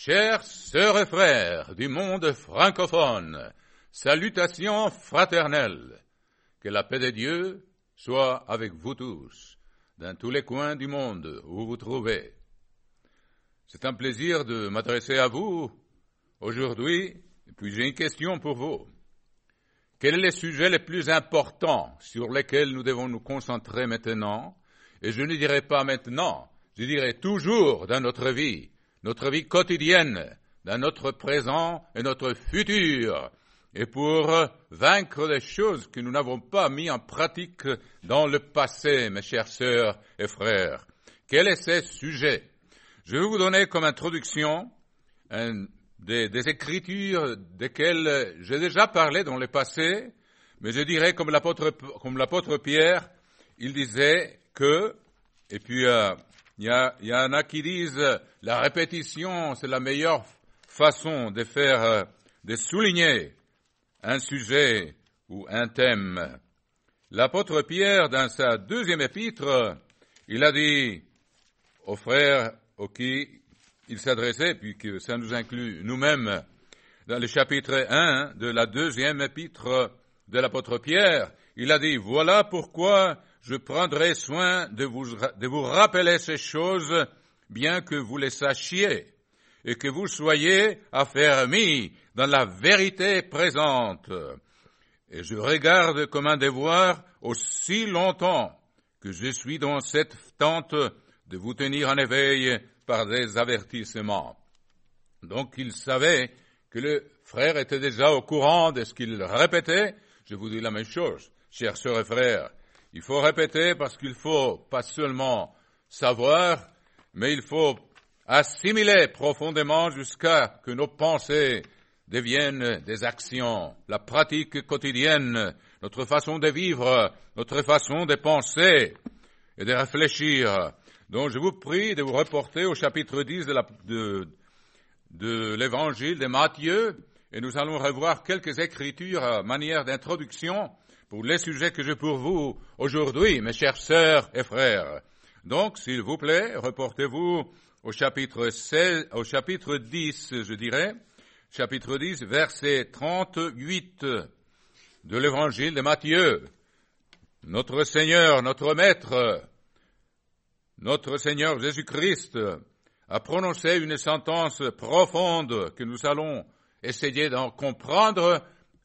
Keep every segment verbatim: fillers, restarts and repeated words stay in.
Chères sœurs et frères du monde francophone, salutations fraternelles. Que la paix de Dieu soit avec vous tous, dans tous les coins du monde où vous vous trouvez. C'est un plaisir de m'adresser à vous aujourd'hui, et puis j'ai une question pour vous. Quel est le sujet le plus important sur lequel nous devons nous concentrer maintenant? Et je ne dirai pas maintenant, je dirai toujours dans notre vie, notre vie quotidienne, dans notre présent et notre futur, et pour vaincre les choses que nous n'avons pas mis en pratique dans le passé, mes chères sœurs et frères. Quel est ce sujet? Je vais vous donner comme introduction un, des, des écritures desquelles j'ai déjà parlé dans le passé, mais je dirais comme l'apôtre, comme l'apôtre Pierre, il disait que, et puis euh, il y, a, il y en a qui disent la répétition, c'est la meilleure façon de faire, euh, de souligner un sujet ou un thème. L'apôtre Pierre, dans sa deuxième épître, il a dit aux frères auxquels il s'adressait, puisque ça nous inclut nous-mêmes, dans le chapitre un de la deuxième épître de l'apôtre Pierre, il a dit, voilà pourquoi je prendrai soin de vous, de vous rappeler ces choses, bien que vous les sachiez, et que vous soyez affermis dans la vérité présente. Et je regarde comme un devoir aussi longtemps que je suis dans cette tente de vous tenir en éveil par des avertissements. Donc il savait que le frère était déjà au courant de ce qu'il répétait. Je vous dis la même chose, chers sœurs et frères. Il faut répéter parce qu'il faut pas seulement savoir, mais il faut assimiler profondément jusqu'à que nos pensées deviennent des actions, la pratique quotidienne, notre façon de vivre, notre façon de penser et de réfléchir. Donc je vous prie de vous reporter au chapitre dix de, la, de, de l'évangile de Matthieu, et nous allons revoir quelques écritures à manière d'introduction pour les sujets que j'ai pour vous aujourd'hui, mes chères sœurs et frères. Donc, s'il vous plaît, reportez-vous au chapitre seize, au chapitre dix, je dirais, chapitre dix, verset trente-huit de l'évangile de Matthieu. Notre Seigneur, notre Maître, notre Seigneur Jésus-Christ a prononcé une sentence profonde que nous allons essayer d'en comprendre,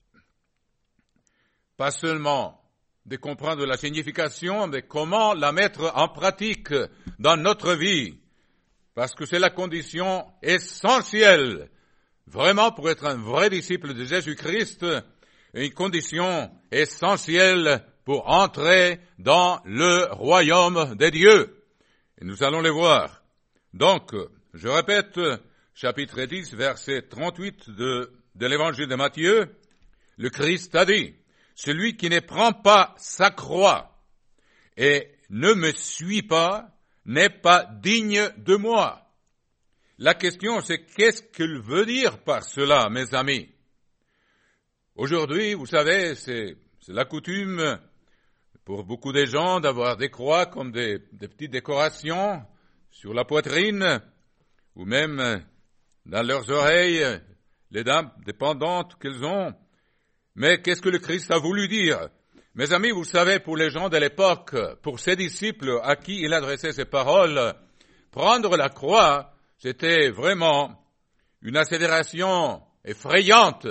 pas seulement de comprendre la signification, mais comment la mettre en pratique dans notre vie, parce que c'est la condition essentielle, vraiment pour être un vrai disciple de Jésus-Christ, une condition essentielle pour entrer dans le royaume des dieux. Et nous allons les voir. Donc, je répète, chapitre dix, verset trente-huit de, de l'évangile de Matthieu, le Christ a dit, « Celui qui ne prend pas sa croix et ne me suit pas n'est pas digne de moi. » La question, c'est qu'est-ce qu'il veut dire par cela, mes amis? Aujourd'hui, vous savez, c'est, c'est la coutume pour beaucoup de gens d'avoir des croix comme des, des petites décorations sur la poitrine ou même dans leurs oreilles, les dames dépendantes qu'elles ont. Mais qu'est-ce que le Christ a voulu dire? Mes amis, vous savez, pour les gens de l'époque, pour ses disciples à qui il adressait ces paroles, prendre la croix, c'était vraiment une accélération effrayante.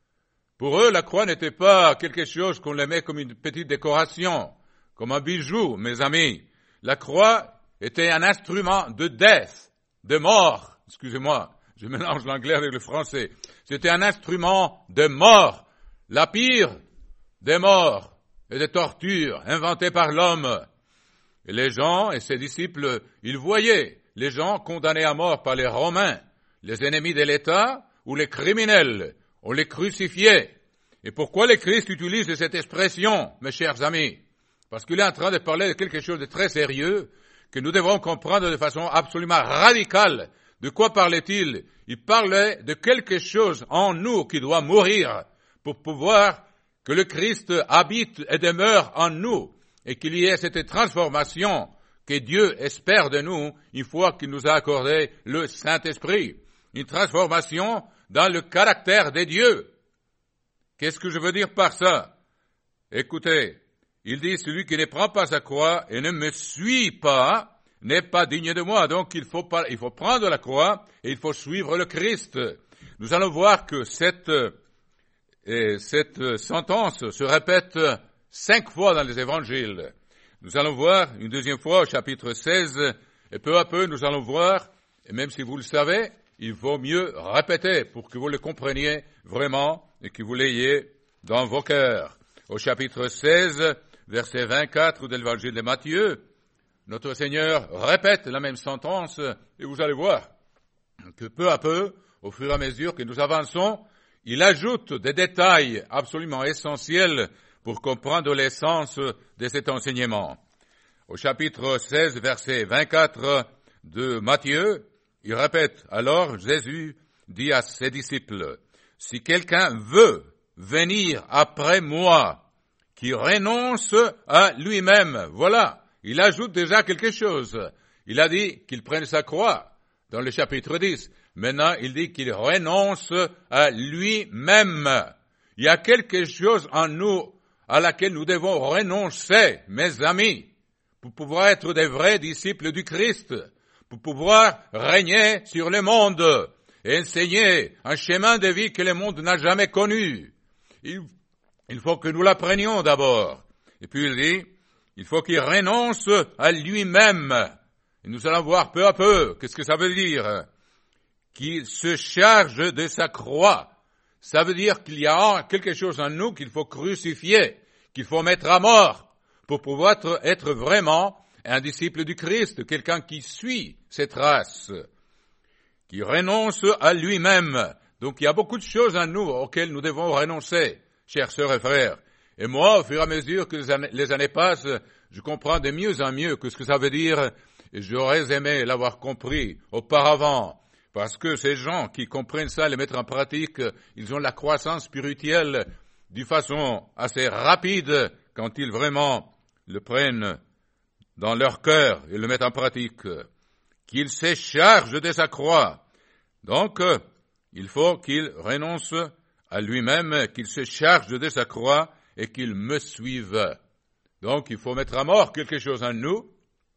Pour eux, la croix n'était pas quelque chose qu'on les met comme une petite décoration, comme un bijou, mes amis. La croix était un instrument de death, de mort. Excusez-moi, je mélange l'anglais avec le français. C'était un instrument de mort, la pire des morts et des tortures inventées par l'homme. Et les gens et ses disciples, ils voyaient les gens condamnés à mort par les Romains, les ennemis de l'État ou les criminels. On les crucifiait. Et pourquoi le Christ utilise cette expression, mes chers amis? Parce qu'il est en train de parler de quelque chose de très sérieux que nous devons comprendre de façon absolument radicale. De quoi parlait-il? Il parlait de quelque chose en nous qui doit mourir pour pouvoir que le Christ habite et demeure en nous et qu'il y ait cette transformation que Dieu espère de nous une fois qu'il nous a accordé le Saint-Esprit. une transformation dans le caractère de Dieu. Qu'est-ce que je veux dire par ça? Écoutez, il dit, celui qui ne prend pas sa croix et ne me suit pas n'est pas digne de moi. Donc il faut, pas, il faut prendre la croix et il faut suivre le Christ. Nous allons voir que cette, et cette sentence se répète cinq fois dans les évangiles. Nous allons voir une deuxième fois au chapitre seize, et peu à peu nous allons voir, et même si vous le savez, il vaut mieux répéter pour que vous le compreniez vraiment et que vous l'ayez dans vos cœurs. Au chapitre seize, verset vingt-quatre de l'évangile de Matthieu, notre Seigneur répète la même sentence et vous allez voir que peu à peu, au fur et à mesure que nous avançons, il ajoute des détails absolument essentiels pour comprendre l'essence de cet enseignement. Au chapitre seize, verset vingt-quatre de Matthieu, il répète, alors Jésus dit à ses disciples, « Si quelqu'un veut venir après moi, qui renonce à lui-même. » Voilà, il ajoute déjà quelque chose. Il a dit qu'il prenne sa croix dans le chapitre dix. Maintenant, il dit qu'il renonce à lui-même. Il y a quelque chose en nous à laquelle nous devons renoncer, mes amis, pour pouvoir être des vrais disciples du Christ, pour pouvoir régner sur le monde et enseigner un chemin de vie que le monde n'a jamais connu. Il, il faut que nous l'apprenions d'abord. Et puis il dit, il faut qu'il renonce à lui-même. Et nous allons voir peu à peu, qu'est-ce que ça veut dire? Qu'il se charge de sa croix. Ça veut dire qu'il y a quelque chose en nous qu'il faut crucifier, qu'il faut mettre à mort pour pouvoir être, être vraiment un disciple du Christ, quelqu'un qui suit ses traces, qui renonce à lui-même. Donc il y a beaucoup de choses en nous auxquelles nous devons renoncer, chers sœurs et frères. Et moi, au fur et à mesure que les années, les années passent, je comprends de mieux en mieux que ce que ça veut dire, et j'aurais aimé l'avoir compris auparavant, parce que ces gens qui comprennent ça, les mettre en pratique, ils ont la croissance spirituelle d'une façon assez rapide quand ils vraiment le prennent dans leur cœur et le mettent en pratique, qu'il se charge de sa croix. Donc, il faut qu'il renonce à lui-même, qu'il se charge de sa croix et qu'il me suive. Donc, il faut mettre à mort quelque chose en nous,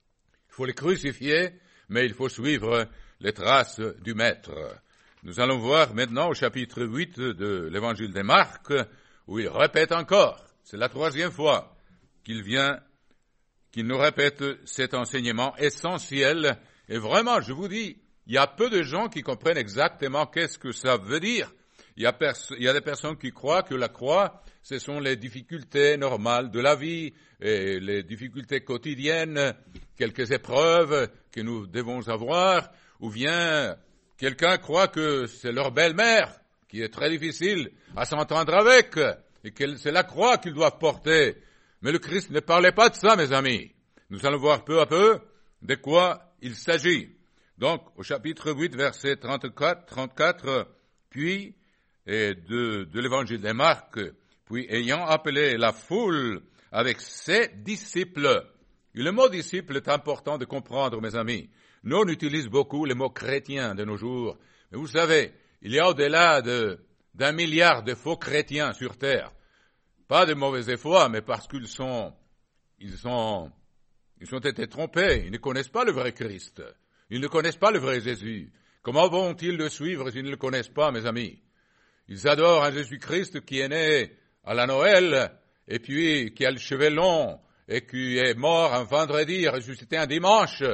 il faut le crucifier, mais il faut suivre les traces du Maître. Nous allons voir maintenant au chapitre huit de l'évangile de Marc, où il répète encore, c'est la troisième fois qu'il vient, qu'il nous répète cet enseignement essentiel. Et vraiment, je vous dis, il y a peu de gens qui comprennent exactement qu'est-ce que ça veut dire. Il y a, pers- il y a des personnes qui croient que la croix, ce sont les difficultés normales de la vie, et les difficultés quotidiennes, quelques épreuves que nous devons avoir, ou bien quelqu'un croit que c'est leur belle-mère qui est très difficile à s'entendre avec, et que c'est la croix qu'ils doivent porter. Mais le Christ ne parlait pas de ça, mes amis. Nous allons voir peu à peu de quoi il s'agit. Donc, au chapitre huit, verset trente-quatre, trente-quatre, puis, et de, de l'évangile de Marc, puis ayant appelé la foule avec ses disciples. Et le mot disciple est important de comprendre, mes amis. Nous, on utilise beaucoup le mot chrétien de nos jours. Mais vous savez, il y a au-delà de, d'un milliard de faux chrétiens sur terre. Pas de mauvaise foi, mais parce qu'ils sont, ils sont, ils ont été trompés. Ils ne connaissent pas le vrai Christ. Ils ne connaissent pas le vrai Jésus. Comment vont-ils le suivre s'ils ne le connaissent pas, mes amis? Ils adorent un Jésus-Christ qui est né à la Noël, et puis qui a le cheveu long, et qui est mort un vendredi, ressuscité un dimanche.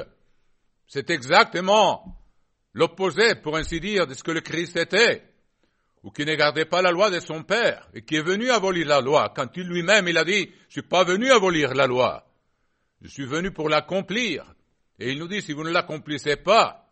C'est exactement l'opposé, pour ainsi dire, de ce que le Christ était, ou qui ne gardait pas la loi de son Père, et qui est venu abolir la loi, quand il lui-même, il a dit, je suis pas venu abolir la loi, je suis venu pour l'accomplir. Et il nous dit, si vous ne l'accomplissez pas,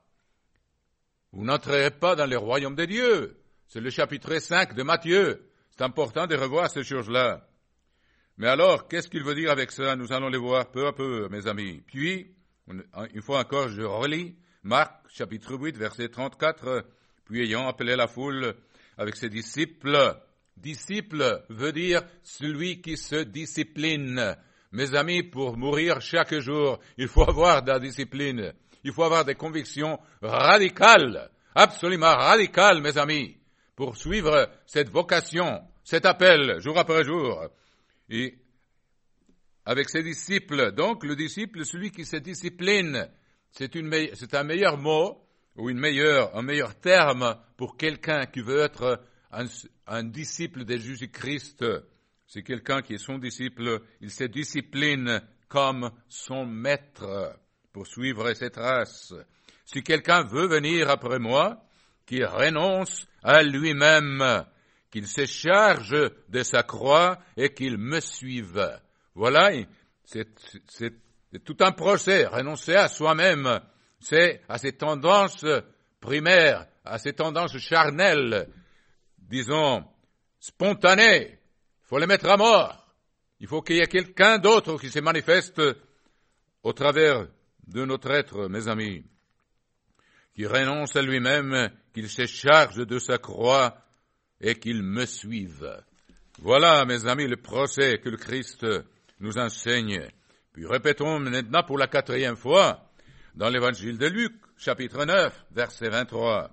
vous n'entrerez pas dans le royaume de Dieu. C'est le chapitre cinq de Matthieu. C'est important de revoir ces choses-là. Mais alors, qu'est-ce qu'il veut dire avec ça? Nous allons les voir peu à peu, mes amis. Puis, une fois encore, je relis Marc, chapitre huit, verset trente-quatre. Puis, ayant appelé la foule avec ses disciples. Disciple veut dire celui qui se discipline. Mes amis, pour mourir chaque jour, il faut avoir de la discipline. Il faut avoir des convictions radicales absolument radical, mes amis, pour suivre cette vocation, cet appel, jour après jour. Et avec ses disciples, donc le disciple, celui qui se discipline, c'est, une me- c'est un meilleur mot, ou une meilleure, un meilleur terme pour quelqu'un qui veut être un, un disciple de Jésus-Christ. C'est quelqu'un qui est son disciple, il se discipline comme son maître pour suivre ses traces. Si quelqu'un veut venir après moi, qu'il renonce à lui-même, qu'il se charge de sa croix et qu'il me suive. Voilà, c'est, c'est, c'est tout un procès, renoncer à soi-même, c'est à ses tendances primaires, à ses tendances charnelles, disons, spontanées. Il faut les mettre à mort. Il faut qu'il y ait quelqu'un d'autre qui se manifeste au travers de notre être, mes amis, qui renonce à lui-même, qu'il se charge de sa croix et qu'il me suive. Voilà, mes amis, le procès que le Christ nous enseigne. Puis répétons maintenant pour la quatrième fois dans l'évangile de Luc, chapitre neuf, verset vingt-trois.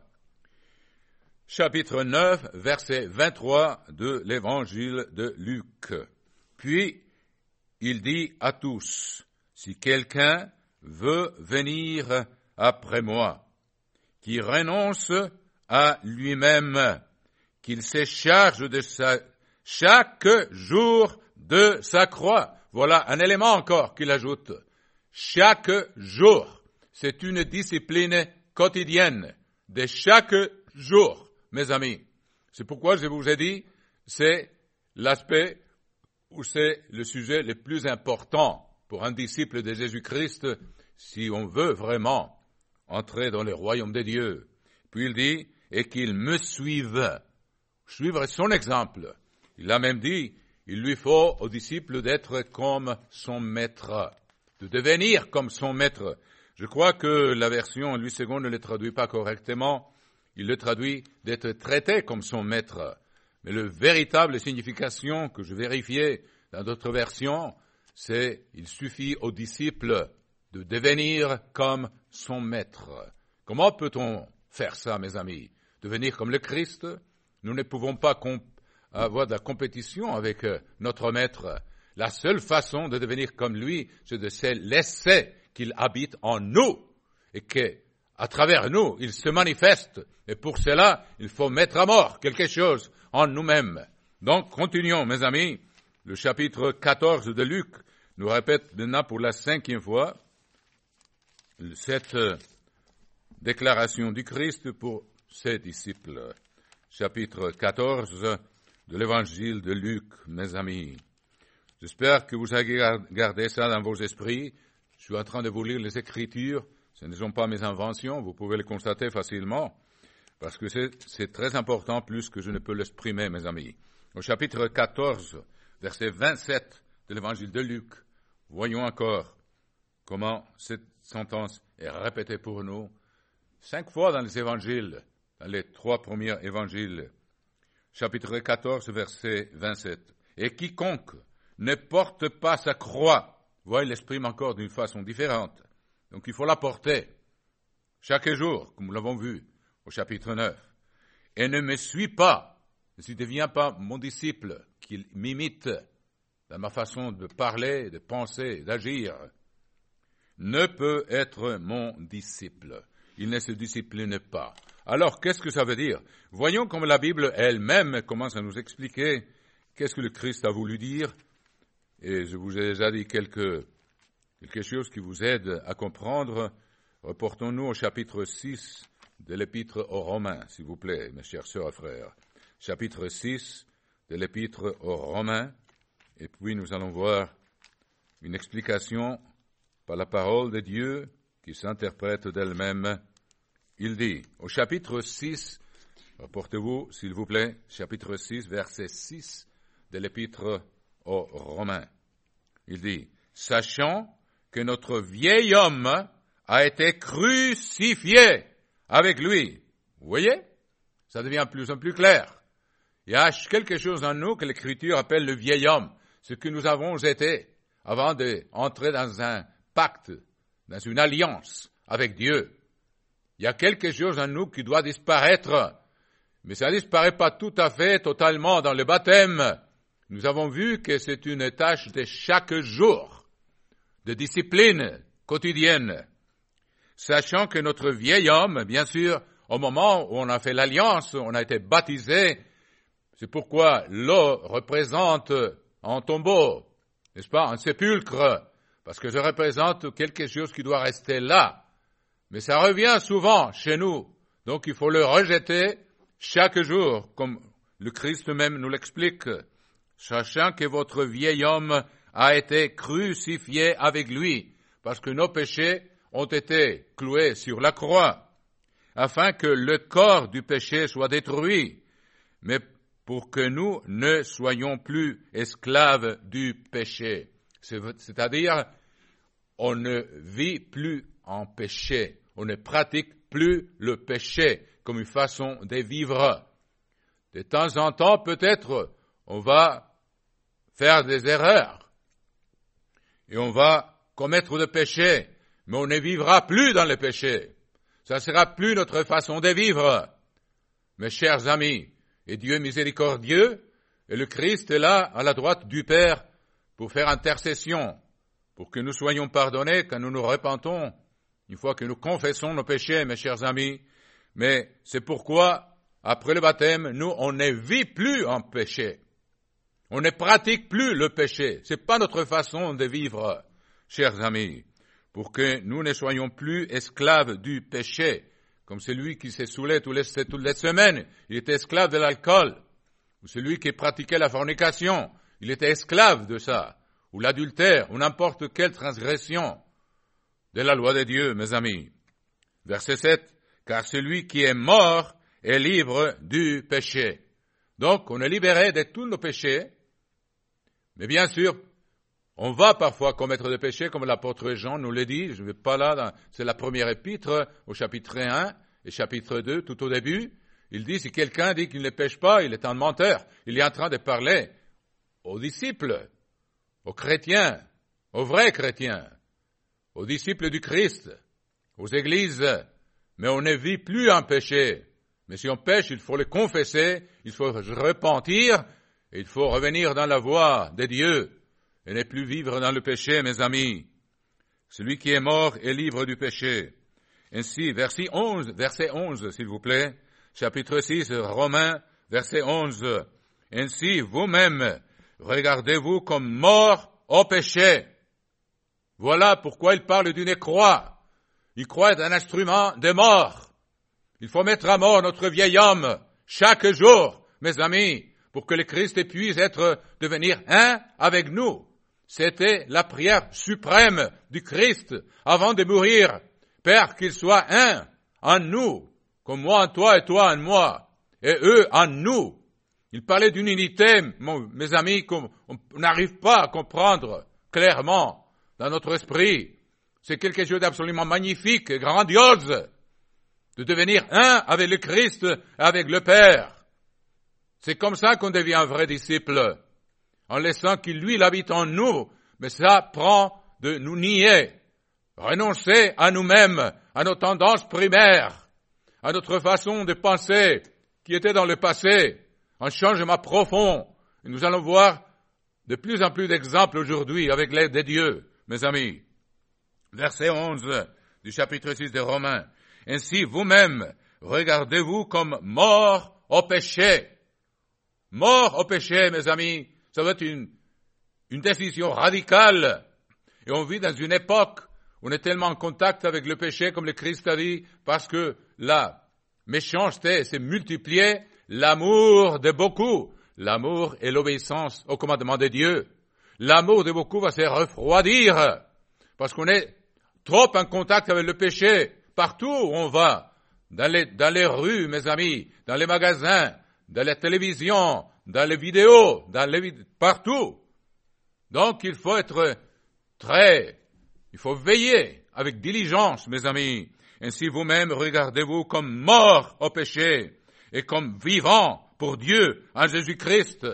Chapitre neuf, verset vingt-trois de l'évangile de Luc. Puis, il dit à tous, si quelqu'un veut venir après moi, qui renonce à lui-même, qu'il se charge de sa, chaque jour de sa croix. Voilà un élément encore qu'il ajoute. Chaque jour. C'est une discipline quotidienne de chaque jour, mes amis. C'est pourquoi je vous ai dit, c'est l'aspect ou c'est le sujet le plus important pour un disciple de Jésus-Christ si on veut vraiment entrer dans le royaume de Dieu. Puis il dit, et qu'il me suive. Suivre son exemple. Il a même dit, il lui faut aux disciples d'être comme son maître, de devenir comme son maître. Je crois que la version Louis deux ne le traduit pas correctement. Il le traduit d'être traité comme son maître. Mais la véritable signification que je vérifiais dans d'autres versions, c'est il suffit aux disciples de devenir comme son maître. Comment peut-on faire ça, mes amis? Devenir comme le Christ? Nous ne pouvons pas comp- avoir de la compétition avec notre maître. La seule façon de devenir comme lui, c'est de se laisser qu'il habite en nous et que, à travers nous, il se manifeste. Et pour cela, il faut mettre à mort quelque chose en nous-mêmes. Donc, continuons, mes amis. Le chapitre quatorze de Luc nous répète maintenant pour la cinquième fois cette déclaration du Christ pour ses disciples. Chapitre quatorze de l'évangile de Luc, mes amis. J'espère que vous avez gardé ça dans vos esprits. Je suis en train de vous lire les Écritures. Ce ne sont pas mes inventions, vous pouvez le constater facilement, parce que c'est, c'est très important, plus que je ne peux l'exprimer, mes amis. Au chapitre quatorze, verset vingt-sept de l'évangile de Luc, voyons encore comment cette sentence est répétée pour nous cinq fois dans les évangiles, dans les trois premiers évangiles. Chapitre quatorze, verset vingt-sept. Et quiconque ne porte pas sa croix, voyez, il l'exprime encore d'une façon différente. Donc il faut la porter chaque jour, comme nous l'avons vu au chapitre neuf. Et ne me suit pas, ne devient pas mon disciple, qu'il m'imite dans ma façon de parler, de penser, d'agir, ne peut être mon disciple. Il ne se discipline pas. Alors, qu'est-ce que ça veut dire? Voyons comme la Bible elle-même commence à nous expliquer qu'est-ce que le Christ a voulu dire. Et je vous ai déjà dit quelque, quelque chose qui vous aide à comprendre. Reportons-nous au chapitre six de l'Épître aux Romains, s'il vous plaît, mes chers sœurs et frères. Chapitre six de l'Épître aux Romains. Et puis nous allons voir une explication par la parole de Dieu qui s'interprète d'elle-même. Il dit, au chapitre six, rapportez-vous, s'il vous plaît, chapitre six, verset six de l'Épître aux Romains. Il dit, sachant que notre vieil homme a été crucifié avec lui. Vous voyez? Ça devient de plus en plus clair. Il y a quelque chose en nous que l'Écriture appelle le vieil homme, ce que nous avons été avant d'entrer dans un pacte, dans une alliance avec Dieu. Il Il y a quelque chose en nous qui doit disparaître. Mais ça ne disparaît pas tout à fait, totalement dans le baptême. Nous avons vu que c'est une tâche de chaque jour, de discipline quotidienne. Sachant que notre vieil homme, bien sûr, au moment où on a fait l'alliance, on a été baptisé, c'est pourquoi l'eau représente un tombeau, n'est-ce pas, un sépulcre, parce que ça représente quelque chose qui doit rester là. Mais ça revient souvent chez nous, donc il faut le rejeter chaque jour, comme le Christ même nous l'explique, sachant que votre vieil homme a été crucifié avec lui, parce que nos péchés ont été cloués sur la croix, afin que le corps du péché soit détruit, mais pour que nous ne soyons plus esclaves du péché. C'est-à-dire, on ne vit plus en péché, on ne pratique plus le péché comme une façon de vivre. De temps en temps, peut-être, on va faire des erreurs et on va commettre des péchés, mais on ne vivra plus dans le péché. Ça ne sera plus notre façon de vivre. Mes chers amis, et Dieu est miséricordieux, et le Christ est là, à la droite du Père, pour faire intercession, pour que nous soyons pardonnés quand nous nous repentons, une fois que nous confessons nos péchés, mes chers amis. Mais c'est pourquoi, après le baptême, nous, on ne vit plus en péché. On ne pratique plus le péché. C'est pas notre façon de vivre, chers amis, pour que nous ne soyons plus esclaves du péché, comme celui qui s'est saoulé toutes les, toutes les semaines, il était esclave de l'alcool, ou celui qui pratiquait la fornication, il était esclave de ça, ou l'adultère, ou n'importe quelle transgression de la loi de Dieu, mes amis. Verset sept, car celui qui est mort est libre du péché. Donc, on est libéré de tous nos péchés, mais bien sûr, on va parfois commettre des péchés, comme l'apôtre Jean nous le dit. Je ne vais pas là, dans, c'est la première épître, au chapitre un et chapitre deux, tout au début. Il dit, si quelqu'un dit qu'il ne pêche pas, il est un menteur. Il est en train de parler aux disciples, aux chrétiens, aux vrais chrétiens, aux disciples du Christ, aux églises. Mais on ne vit plus en péché. Mais si on pêche, il faut le confesser, il faut se repentir, et il faut revenir dans la voie de Dieu. Et ne plus vivre dans le péché, mes amis. Celui qui est mort est libre du péché. Ainsi, verset onze, verset onze, s'il vous plaît, chapitre six, Romains, verset onze. Ainsi, vous-même, regardez-vous comme morts au péché. Voilà pourquoi il parle d'une croix. Une croix est un instrument de mort. Il faut mettre à mort notre vieil homme chaque jour, mes amis, pour que le Christ puisse être, devenir un avec nous. C'était la prière suprême du Christ avant de mourir. Père, qu'il soit un en nous, comme moi en toi et toi en moi, et eux en nous. Il parlait d'une unité, mes amis, qu'on n'arrive pas à comprendre clairement dans notre esprit. C'est quelque chose d'absolument magnifique et grandiose, de devenir un avec le Christ et avec le Père. C'est comme ça qu'on devient un vrai disciple, en laissant qu'il, lui, il habite en nous, mais ça prend de nous nier, renoncer à nous-mêmes, à nos tendances primaires, à notre façon de penser qui était dans le passé, un changement profond. Et nous allons voir de plus en plus d'exemples aujourd'hui avec l'aide de Dieu, mes amis. Verset onze du chapitre six de Romains. Ainsi, vous-même, regardez-vous comme morts au péché. Mort au péché, mes amis, ça va être une, une décision radicale. Et on vit dans une époque où on est tellement en contact avec le péché, comme le Christ a dit, parce que la méchanceté s'est multipliée, l'amour de beaucoup, l'amour et l'obéissance au commandement de Dieu, l'amour de beaucoup va se refroidir, parce qu'on est trop en contact avec le péché, partout où on va, dans les, dans les rues, mes amis, dans les magasins, dans la télévision, dans les vidéos, dans les, partout. Donc, il faut être très, il faut veiller avec diligence, mes amis. Ainsi, vous-même, regardez-vous comme morts au péché et comme vivants pour Dieu en Jésus-Christ.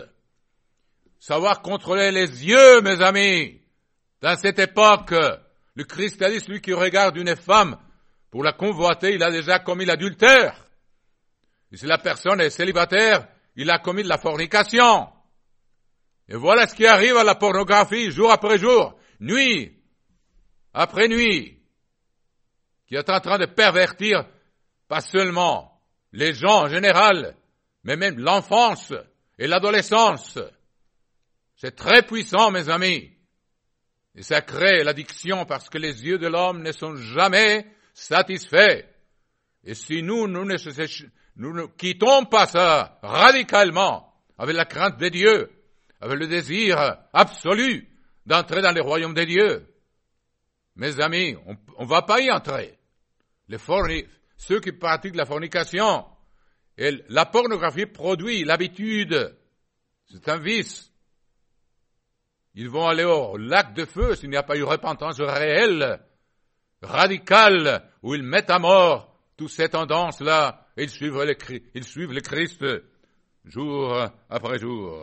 Savoir contrôler les yeux, mes amis. Dans cette époque, le Christ a dit, celui qui regarde une femme pour la convoiter, il a déjà commis l'adultère. Et si la personne est célibataire, il a commis de la fornication. Et voilà ce qui arrive à la pornographie, jour après jour, nuit après nuit, qui est en train de pervertir pas seulement les gens en général, mais même l'enfance et l'adolescence. C'est très puissant, mes amis. Et ça crée l'addiction parce que les yeux de l'homme ne sont jamais satisfaits. Et si nous, nous ne, nous ne quittons pas ça radicalement, avec la crainte de Dieu, avec le désir absolu d'entrer dans le royaume de Dieu, mes amis, on ne va pas y entrer. Les forni- ceux qui pratiquent la fornication, et la pornographie produit l'habitude. C'est un vice. Ils vont aller au lac de feu s'il n'y a pas eu repentance réelle, radicale, où ils mettent à mort toutes ces tendances-là, et ils suivent le, ils suivent le Christ jour après jour.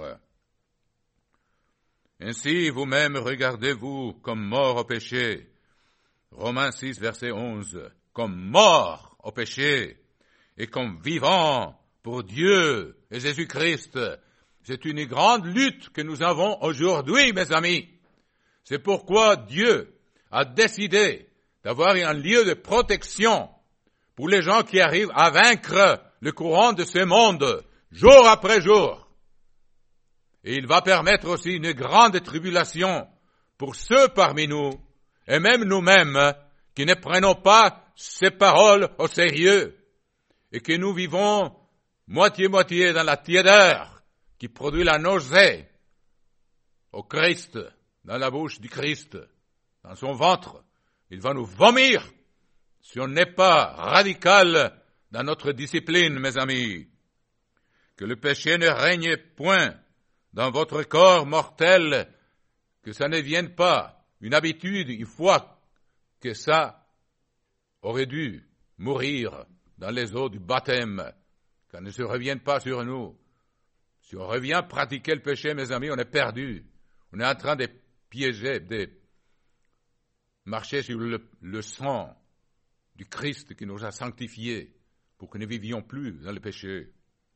Ainsi, vous-même, regardez-vous comme mort au péché. Romains six, verset onze. Comme mort au péché et comme vivant pour Dieu et Jésus-Christ. C'est une grande lutte que nous avons aujourd'hui, mes amis. C'est pourquoi Dieu a décidé d'avoir un lieu de protection pour les gens qui arrivent à vaincre le courant de ce monde, jour après jour. Et il va permettre aussi une grande tribulation pour ceux parmi nous, et même nous-mêmes, qui ne prenons pas ces paroles au sérieux, et que nous vivons moitié-moitié dans la tiédeur qui produit la nausée au Christ, dans la bouche du Christ, dans son ventre. Il va nous vomir si on n'est pas radical dans notre discipline, mes amis. Que le péché ne règne point dans votre corps mortel, que ça ne vienne pas une habitude une fois que ça aurait dû mourir dans les eaux du baptême, qu'on ne se revienne pas sur nous. Si on revient pratiquer le péché, mes amis, on est perdu. On est en train de piéger, de marcher sur le, le sang du Christ qui nous a sanctifiés pour que nous ne vivions plus dans le péché.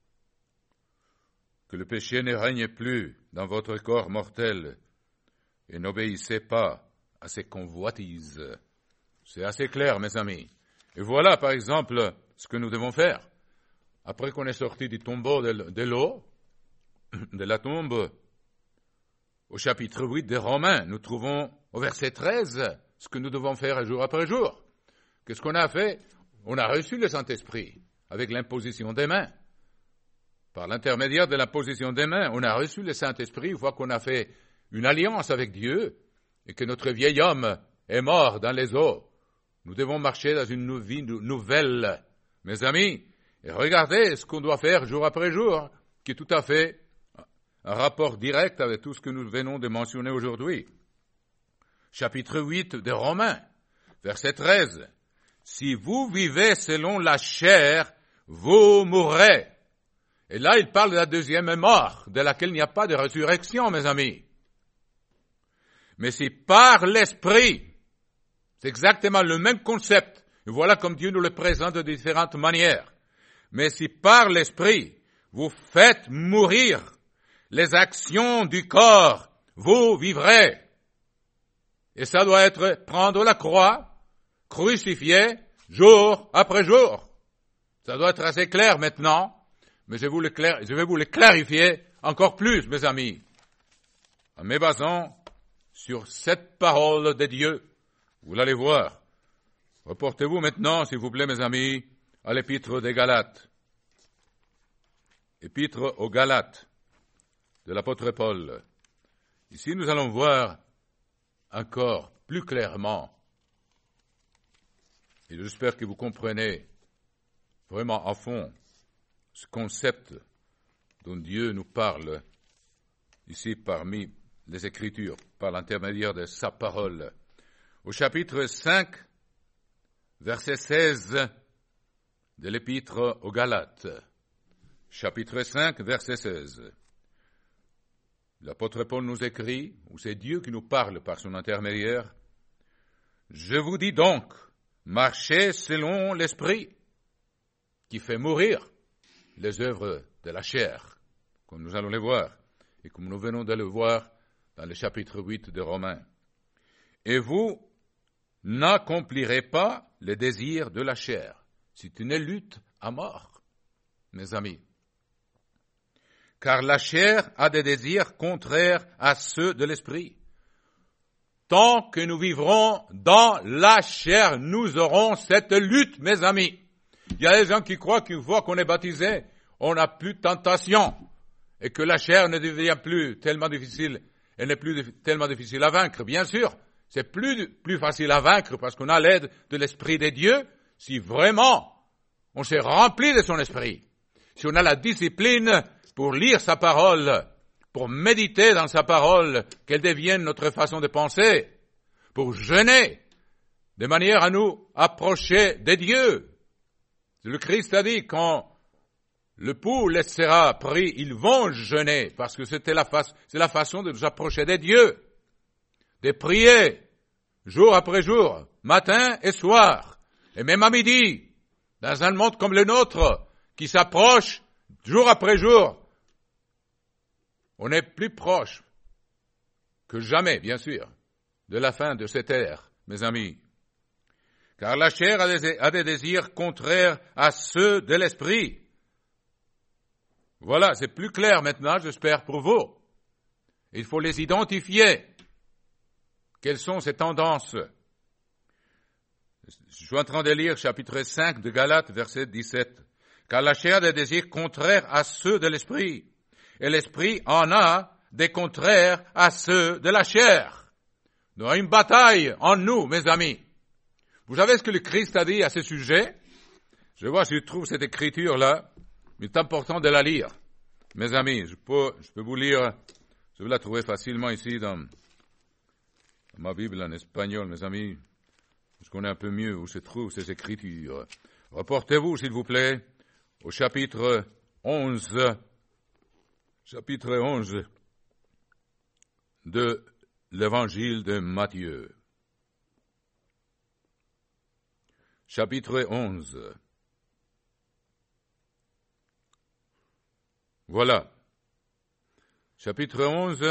Que le péché ne règne plus dans votre corps mortel et n'obéissez pas à ses convoitises. C'est assez clair, mes amis. Et voilà, par exemple, ce que nous devons faire. Après qu'on est sorti du tombeau de, de l'eau, de la tombe, au chapitre huit des Romains, nous trouvons au verset treize ce que nous devons faire jour après jour. Qu'est-ce qu'on a fait? On a reçu le Saint-Esprit avec l'imposition des mains. Par l'intermédiaire de l'imposition des mains, on a reçu le Saint-Esprit une fois qu'on a fait une alliance avec Dieu et que notre vieil homme est mort dans les eaux. Nous devons marcher dans une vie nouvelle, mes amis, et regardez ce qu'on doit faire jour après jour, qui est tout à fait un rapport direct avec tout ce que nous venons de mentionner aujourd'hui. Chapitre huit des Romains, verset treize. Si vous vivez selon la chair, vous mourrez. Et là, il parle de la deuxième mort, de laquelle il n'y a pas de résurrection, mes amis. Mais si par l'Esprit, c'est exactement le même concept, et voilà comme Dieu nous le présente de différentes manières. Mais si par l'Esprit, vous faites mourir les actions du corps, vous vivrez. Et ça doit être prendre la croix, crucifier, jour après jour. Ça doit être assez clair maintenant, mais je, vous le clair, je vais vous le clarifier encore plus, mes amis, en me basant sur cette parole de Dieu. Vous l'allez voir. Reportez-vous maintenant, s'il vous plaît, mes amis, à l'épître des Galates. Épître aux Galates de l'apôtre Paul. Ici, nous allons voir encore plus clairement, et j'espère que vous comprenez vraiment à fond ce concept dont Dieu nous parle ici parmi les Écritures, par l'intermédiaire de sa parole. Au chapitre cinq, verset seize de l'Épître aux Galates. Chapitre cinq, verset seize. L'apôtre Paul nous écrit, ou c'est Dieu qui nous parle par son intermédiaire, « Je vous dis donc, marchez selon l'esprit, qui fait mourir les œuvres de la chair, comme nous allons les voir, et comme nous venons de le voir dans le chapitre huit de Romains. Et vous n'accomplirez pas les désirs de la chair. C'est une lutte à mort, mes amis. Car la chair a des désirs contraires à ceux de l'esprit. Tant que nous vivrons dans la chair, nous aurons cette lutte, mes amis. Il y a des gens qui croient qu'une fois qu'on est baptisé, on n'a plus de tentation et que la chair ne devient plus tellement difficile, elle n'est plus tellement difficile à vaincre. Bien sûr, c'est plus, plus facile à vaincre parce qu'on a l'aide de l'Esprit de Dieu si vraiment on s'est rempli de son esprit. Si on a la discipline pour lire sa parole, pour méditer dans sa parole, qu'elle devienne notre façon de penser, pour jeûner, de manière à nous approcher de Dieu. Le Christ a dit, quand le pouls les sera pris, ils vont jeûner, parce que c'était la fa- c'est la façon de nous approcher de Dieu, de prier, jour après jour, matin et soir, et même à midi, dans un monde comme le nôtre, qui s'approche jour après jour. On est plus proche que jamais, bien sûr, de la fin de cette ère, mes amis. Car la chair a des, a des désirs contraires à ceux de l'esprit. Voilà, c'est plus clair maintenant, j'espère, pour vous. Il faut les identifier. Quelles sont ces tendances? Je suis en train de lire chapitre cinq de Galates, verset dix-sept. Car la chair a des désirs contraires à ceux de l'esprit. Et l'esprit en a des contraires à ceux de la chair. Il y a une bataille en nous, mes amis. Vous savez ce que le Christ a dit à ce sujet? Je vois si je trouve cette écriture-là. Il est important de la lire. Mes amis, je peux, je peux vous lire, je vais la trouver facilement ici dans, dans ma Bible en espagnol, mes amis. Je connais un peu mieux où se trouvent ces écritures. Reportez-vous, s'il vous plaît, au chapitre onze. Chapitre onze de l'évangile de Matthieu. Chapitre onze. Voilà. Chapitre onze,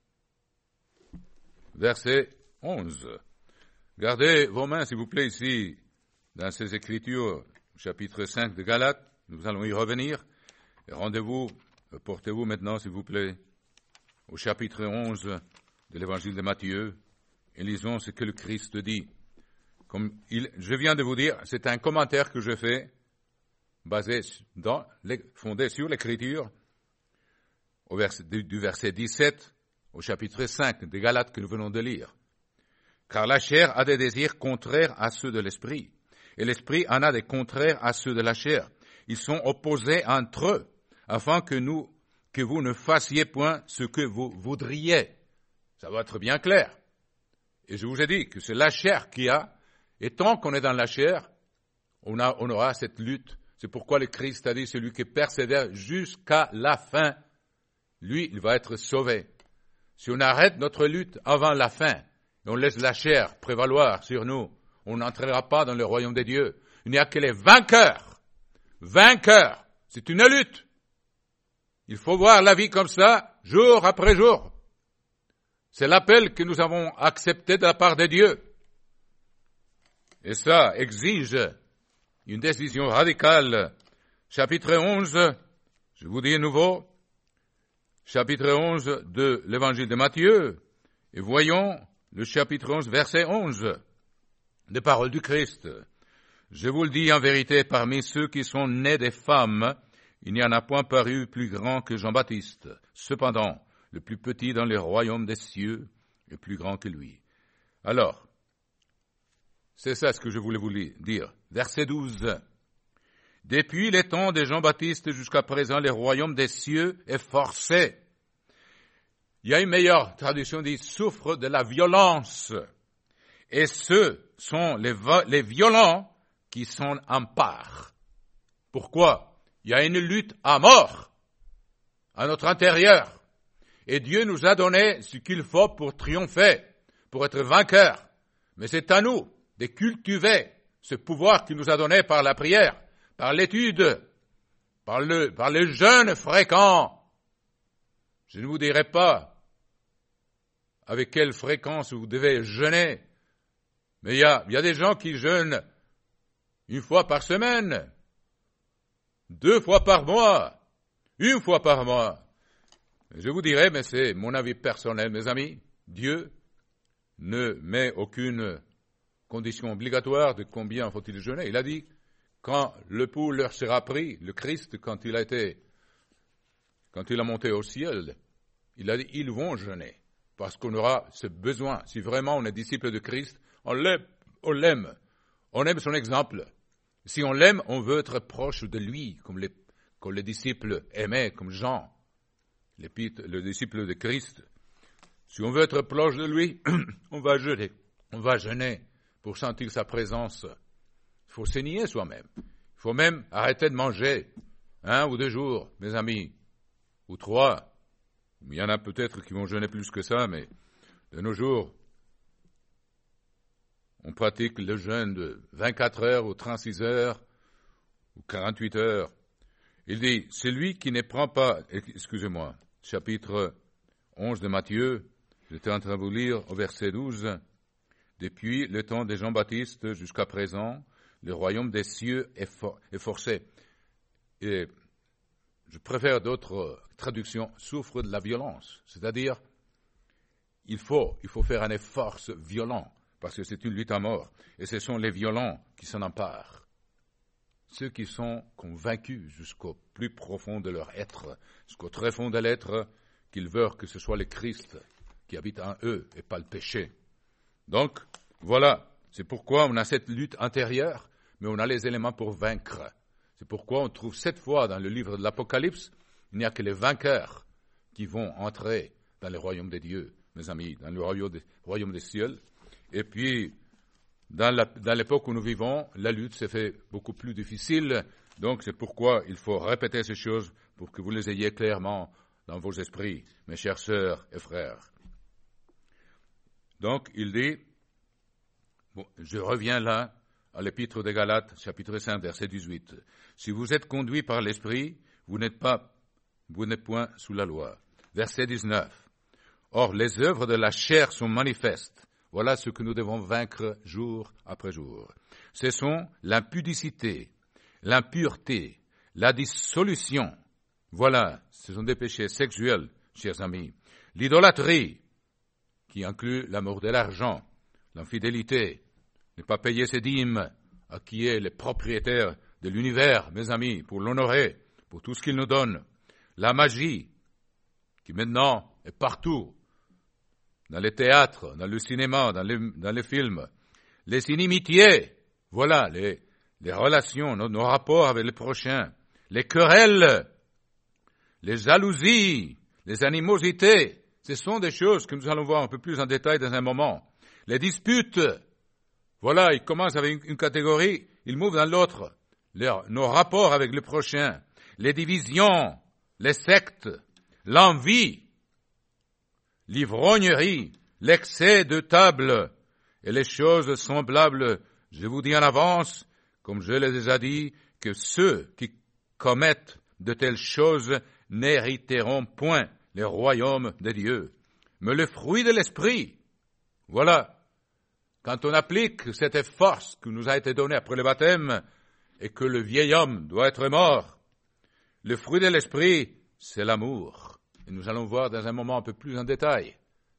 verset onze. Gardez vos mains, s'il vous plaît, ici, dans ces écritures, chapitre cinq de Galates. Nous allons y revenir. Et rendez-vous, portez-vous maintenant, s'il vous plaît, au chapitre onze de l'évangile de Matthieu, et lisons ce que le Christ dit. Comme il, je viens de vous dire, c'est un commentaire que je fais, basé dans, les, fondé sur l'écriture, au verset, du, du verset dix-sept au chapitre cinq de Galates que nous venons de lire. Car la chair a des désirs contraires à ceux de l'esprit, et l'esprit en a des contraires à ceux de la chair. Ils sont opposés entre eux, afin que nous, que vous ne fassiez point ce que vous voudriez. Ça va être bien clair. Et je vous ai dit que c'est la chair qui a, et tant qu'on est dans la chair, on, a, on aura cette lutte. C'est pourquoi le Christ a dit, celui qui persévère jusqu'à la fin, lui, il va être sauvé. Si on arrête notre lutte avant la fin, et on laisse la chair prévaloir sur nous, on n'entrera pas dans le royaume de Dieu. Il n'y a que les vainqueurs. Vainqueurs. C'est une lutte. Il faut voir la vie comme ça, jour après jour. C'est l'appel que nous avons accepté de la part de Dieu. Et ça exige une décision radicale. Chapitre onze, je vous dis à nouveau, chapitre onze de l'évangile de Matthieu, et voyons le chapitre onze, verset onze, des paroles du Christ. Je vous le dis en vérité, parmi ceux qui sont nés des femmes, il n'y en a point paru plus grand que Jean-Baptiste. Cependant, le plus petit dans les royaumes des cieux est plus grand que lui. Alors, c'est ça ce que je voulais vous dire. Verset douze. Depuis les temps de Jean-Baptiste jusqu'à présent, les royaumes des cieux est forcé. Il y a une meilleure traduction dit souffre de la violence. Et ceux sont les, les violents qui sont en part. Pourquoi? Il y a une lutte à mort à notre intérieur. Et Dieu nous a donné ce qu'il faut pour triompher, pour être vainqueur. Mais c'est à nous de cultiver ce pouvoir qu'il nous a donné par la prière, par l'étude, par le, par le jeûne fréquent. Je ne vous dirai pas avec quelle fréquence vous devez jeûner, mais il y a, il y a des gens qui jeûnent une fois par semaine, deux fois par mois, une fois par mois. Je vous dirai, mais c'est mon avis personnel, mes amis, Dieu ne met aucune condition obligatoire de combien faut-il jeûner. Il a dit, quand le pouls leur sera pris, le Christ, quand il a été, quand il a monté au ciel, il a dit, ils vont jeûner, parce qu'on aura ce besoin. Si vraiment on est disciple de Christ, on l'aime, on l'aime, on aime son exemple. Si on l'aime, on veut être proche de lui, comme les, comme les disciples aimaient, comme Jean, le disciple de Christ. Si on veut être proche de lui, on va jeûner, on va jeûner pour sentir sa présence. Il faut se nier soi-même. Il faut même arrêter de manger un ou deux jours, mes amis, ou trois. Il y en a peut-être qui vont jeûner plus que ça, mais de nos jours, on pratique le jeûne de vingt-quatre heures ou trente-six heures ou quarante-huit heures. Il dit, celui qui ne prend pas, excusez-moi, chapitre onze de Matthieu, j'étais en train de vous lire au verset douze, depuis le temps de Jean-Baptiste jusqu'à présent, le royaume des cieux est, for- est forcé. Et je préfère d'autres traductions, souffre de la violence. C'est-à-dire, il faut, il faut faire un effort violent, parce que c'est une lutte à mort. Et ce sont les violents qui s'en emparent. Ceux qui sont convaincus jusqu'au plus profond de leur être, jusqu'au très fond de l'être, qu'ils veulent que ce soit le Christ qui habite en eux et pas le péché. Donc, voilà, c'est pourquoi on a cette lutte intérieure, mais on a les éléments pour vaincre. C'est pourquoi on trouve sept fois dans le livre de l'Apocalypse, il n'y a que les vainqueurs qui vont entrer dans le royaume des dieux, mes amis, dans le royaume des, royaume des cieux. Et puis, dans, la, dans l'époque où nous vivons, la lutte s'est fait beaucoup plus difficile. Donc, c'est pourquoi il faut répéter ces choses pour que vous les ayez clairement dans vos esprits, mes chères sœurs et frères. Donc, il dit, bon, je reviens là à l'Épître des Galates, chapitre cinq, verset dix-huit. Si vous êtes conduits par l'Esprit, vous n'êtes pas, vous n'êtes point sous la loi. Verset dix-neuf. Or, les œuvres de la chair sont manifestes. Voilà ce que nous devons vaincre jour après jour. Ce sont l'impudicité, l'impureté, la dissolution. Voilà, ce sont des péchés sexuels, chers amis. L'idolâtrie, qui inclut l'amour de l'argent, l'infidélité, ne pas payer ses dîmes à qui est le propriétaire de l'univers, mes amis, pour l'honorer, pour tout ce qu'il nous donne. La magie, qui maintenant est partout, dans les théâtres, dans le cinéma, dans les, dans les films. Les inimitiés, voilà, les, les relations, nos, nos rapports avec les prochains. Les querelles, les jalousies, les animosités, ce sont des choses que nous allons voir un peu plus en détail dans un moment. Les disputes, voilà, ils commencent avec une, une catégorie, ils mouvent dans l'autre. Les, nos rapports avec le prochain, les divisions, les sectes, l'envie, l'ivrognerie, l'excès de table et les choses semblables. Je vous dis en avance, comme je l'ai déjà dit, que ceux qui commettent de telles choses n'hériteront point le royaume de Dieu. Mais le fruit de l'esprit, voilà, quand on applique cette force qui nous a été donnée après le baptême et que le vieil homme doit être mort, le fruit de l'esprit, c'est l'amour. Et nous allons voir dans un moment un peu plus en détail.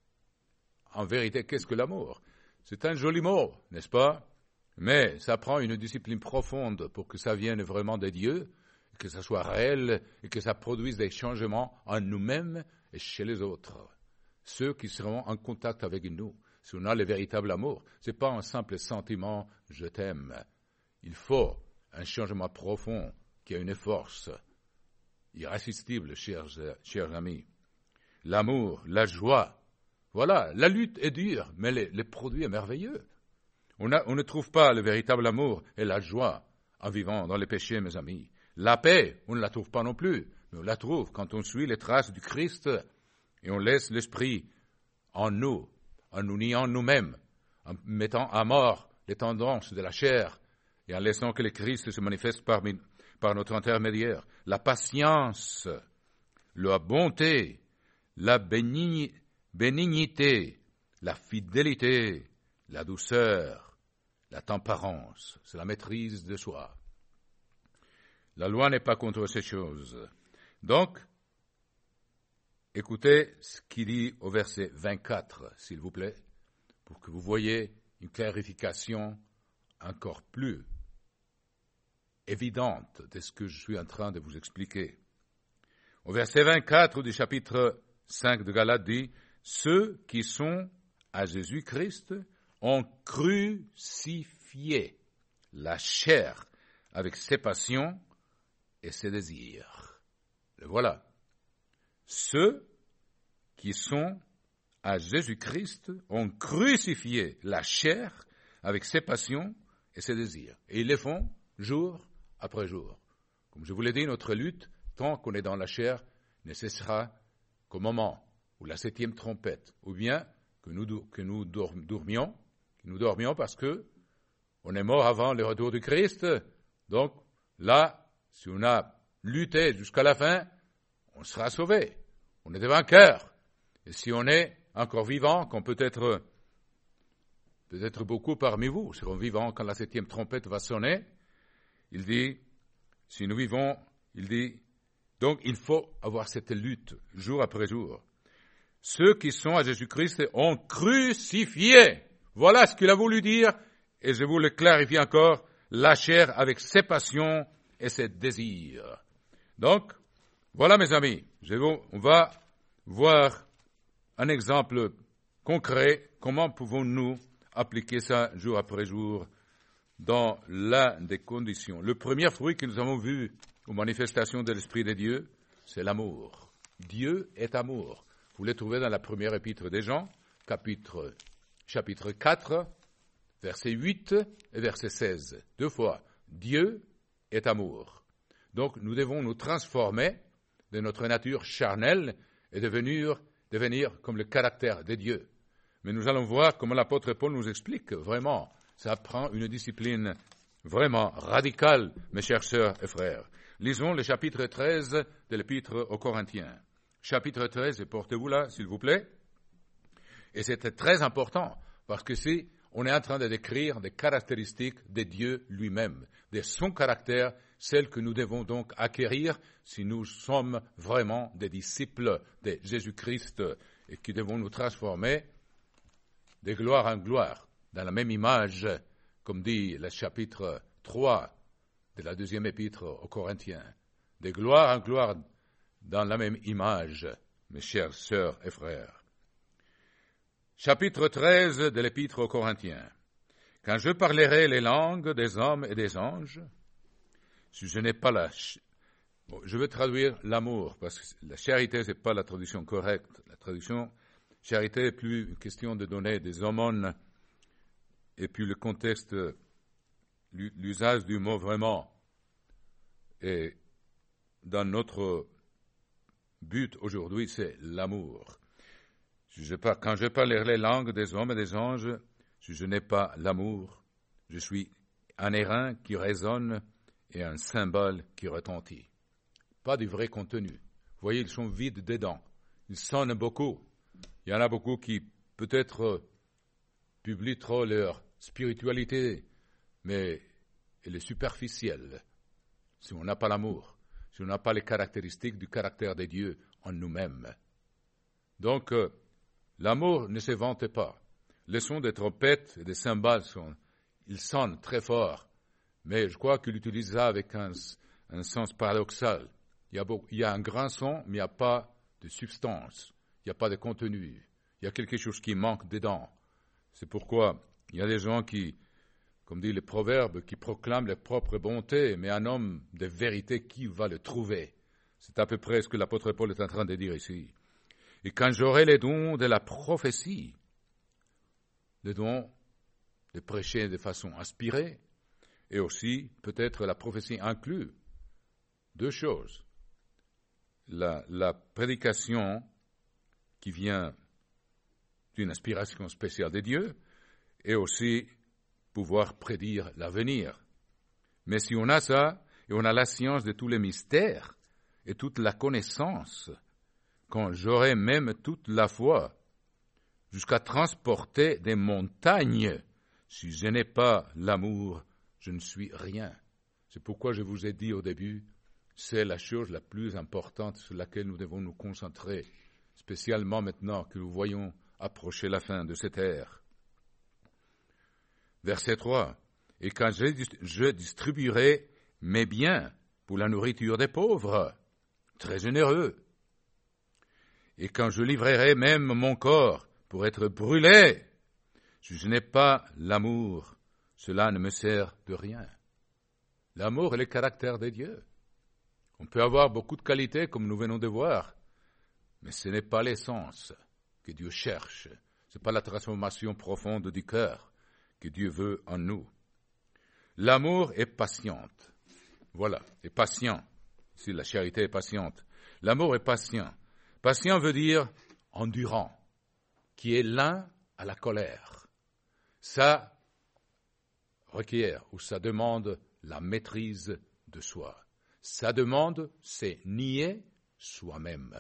En vérité, qu'est-ce que l'amour? C'est un joli mot, n'est-ce pas? Mais ça prend une discipline profonde pour que ça vienne vraiment de Dieu, que ça soit réel et que ça produise des changements en nous-mêmes et chez les autres. Ceux qui seront en contact avec nous, si on a le véritable amour, ce n'est pas un simple sentiment « je t'aime ». Il faut un changement profond qui a une force irrésistible, chers, chers amis. L'amour, la joie. Voilà, la lutte est dure, mais les, les produits est merveilleux. On, a, on ne trouve pas le véritable amour et la joie en vivant dans les péchés, mes amis. La paix, on ne la trouve pas non plus, mais on la trouve quand on suit les traces du Christ et on laisse l'esprit en nous, en nous niant nous-mêmes, en mettant à mort les tendances de la chair et en laissant que le Christ se manifeste par, par notre intermédiaire. La patience, la bonté, la béni- bénignité, la fidélité, la douceur, la tempérance, c'est la maîtrise de soi. La loi n'est pas contre ces choses. Donc, écoutez ce qu'il dit au verset vingt-quatre, s'il vous plaît, pour que vous voyez une clarification encore plus évidente de ce que je suis en train de vous expliquer. Au verset vingt-quatre du chapitre cinq de Galates dit, « Ceux qui sont à Jésus-Christ ont crucifié la chair avec ses passions et ses désirs. » Le voilà. Ceux qui sont à Jésus-Christ ont crucifié la chair avec ses passions et ses désirs. Et ils le font jour après jour. Comme je vous l'ai dit, notre lutte, tant qu'on est dans la chair, ne cessera qu'au moment où la septième trompette, ou bien que nous, que nous dormions, que nous dormions parce que on est mort avant le retour du Christ. Donc là, si on a lutté jusqu'à la fin, on sera sauvé. On est des vainqueurs. Et si on est encore vivant, comme peut-être, peut-être beaucoup parmi vous seront vivants quand la septième trompette va sonner, il dit, si nous vivons, il dit, donc il faut avoir cette lutte jour après jour. Ceux qui sont à Jésus-Christ ont crucifié. Voilà ce qu'il a voulu dire, et je vous le clarifie encore, la chair avec ses passions et ses désirs. Donc, voilà mes amis, je vous, on va voir un exemple concret, comment pouvons-nous appliquer ça jour après jour dans l'un des conditions. Le premier fruit que nous avons vu aux manifestations de l'Esprit de Dieu, c'est l'amour. Dieu est amour. Vous le trouvez dans la première épître des Jean, chapitre, chapitre quatre, verset huit et verset seize. Deux fois, Dieu est amour. Donc nous devons nous transformer de notre nature charnelle et devenir, devenir comme le caractère de Dieu. Mais nous allons voir comment l'apôtre Paul nous explique vraiment. Ça prend une discipline vraiment radicale, mes chers sœurs et frères. Lisons le chapitre treize de l'épître aux Corinthiens. Chapitre treize, et portez-vous là, s'il vous plaît. Et c'est très important, parce que si on est en train de décrire des caractéristiques de Dieu lui-même, de son caractère, celles que nous devons donc acquérir si nous sommes vraiment des disciples de Jésus-Christ et qui devons nous transformer de gloire en gloire, dans la même image, comme dit le chapitre trois de la deuxième épître aux Corinthiens. De gloire en gloire, dans la même image, mes chères sœurs et frères. Chapitre treize de l'épître aux Corinthiens. Quand je parlerai les langues des hommes et des anges, si je n'ai pas la... Ch... Bon, je vais traduire l'amour, parce que la charité, ce n'est pas la traduction correcte. La traduction charité est plus une question de donner des aumônes, et puis le contexte, l'usage du mot vraiment. Et dans notre but aujourd'hui, c'est l'amour. Si je par... Quand je parlerai les langues des hommes et des anges, si je n'ai pas l'amour, je suis un airain qui résonne et un cymbale qui retentit. Pas du vrai contenu. Vous voyez, ils sont vides dedans. Ils sonnent beaucoup. Il y en a beaucoup qui peut-être publient trop leur spiritualité, mais elle est superficielle. Si on n'a pas l'amour, si on n'a pas les caractéristiques du caractère de Dieu en nous-mêmes. Donc, euh, l'amour ne se vante pas. Les sons des trompettes et des cymbales, sont, ils sonnent très fort, mais je crois qu'il utilise ça avec un, un sens paradoxal. Il y, a beaucoup, il y a un grand son, mais il n'y a pas de substance, il n'y a pas de contenu, il y a quelque chose qui manque dedans. C'est pourquoi il y a des gens qui, comme dit le proverbe, qui proclament leur propre bonté, mais un homme de vérité, qui va le trouver? C'est à peu près ce que l'apôtre Paul est en train de dire ici. Et quand j'aurai les dons de la prophétie, le don de prêcher de façon inspirée, et aussi peut-être la prophétie inclut deux choses. La, la prédication qui vient d'une inspiration spéciale de Dieu, et aussi pouvoir prédire l'avenir. Mais si on a ça, et on a la science de tous les mystères, et toute la connaissance, quand j'aurai même toute la foi, jusqu'à transporter des montagnes, si je n'ai pas l'amour, je ne suis rien. C'est pourquoi je vous ai dit au début, c'est la chose la plus importante sur laquelle nous devons nous concentrer, spécialement maintenant que nous voyons approcher la fin de cette ère. Verset trois. Et quand je, je distribuerai mes biens pour la nourriture des pauvres, très généreux. Et quand je livrerai même mon corps pour être brûlé, si je n'ai pas l'amour, cela ne me sert de rien. L'amour est le caractère de Dieu. On peut avoir beaucoup de qualités, comme nous venons de voir, mais ce n'est pas l'essence que Dieu cherche. Ce n'est pas la transformation profonde du cœur que Dieu veut en nous. L'amour est patiente. Voilà, est patient. Si la charité est patiente. L'amour est patient. Patient veut dire endurant, qui est lent à la colère. Ça requiert ou ça demande la maîtrise de soi. Ça demande, c'est nier soi-même.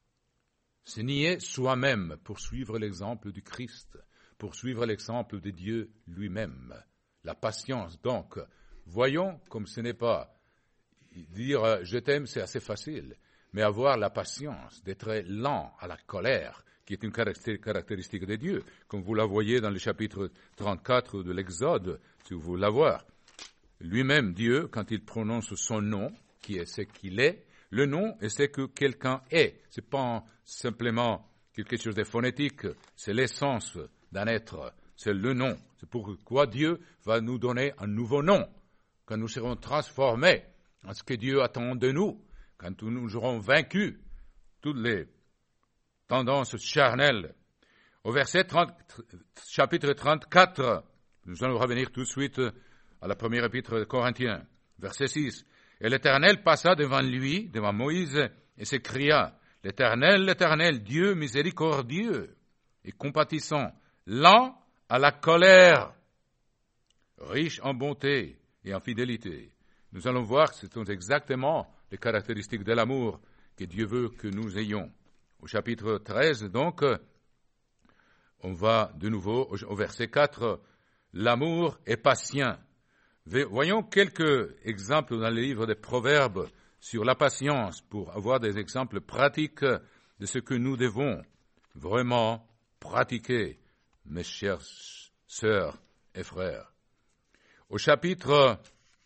C'est nier soi-même pour suivre l'exemple du Christ, pour suivre l'exemple de Dieu lui-même. La patience, donc, voyons comme ce n'est pas dire euh, « je t'aime », c'est assez facile, mais avoir la patience, d'être lent à la colère, qui est une caractéristique de Dieu, comme vous la voyez dans le chapitre trente-quatre de l'Exode, si vous voulez la voir. Lui-même, Dieu, quand il prononce son nom, qui est ce qu'il est, le nom est ce que quelqu'un est. Ce n'est pas simplement quelque chose de phonétique, c'est l'essence d'un être, c'est le nom. C'est pourquoi Dieu va nous donner un nouveau nom, quand nous serons transformés en ce que Dieu attend de nous, quand nous aurons vaincu toutes les tendances charnelles. Au verset trente, chapitre trente-quatre, nous allons revenir tout de suite à la première épître de Corinthiens, verset six. Et l'Éternel passa devant lui, devant Moïse, et s'écria, « L'Éternel, l'Éternel, Dieu miséricordieux et compatissant, lent à la colère, riche en bonté et en fidélité. » Nous allons voir que ce sont exactement les caractéristiques de l'amour que Dieu veut que nous ayons. Au chapitre treize, donc, on va de nouveau au verset quatre, « L'amour est patient. » Voyons quelques exemples dans le livre des Proverbes sur la patience pour avoir des exemples pratiques de ce que nous devons vraiment pratiquer, mes chères sœurs et frères. Au chapitre,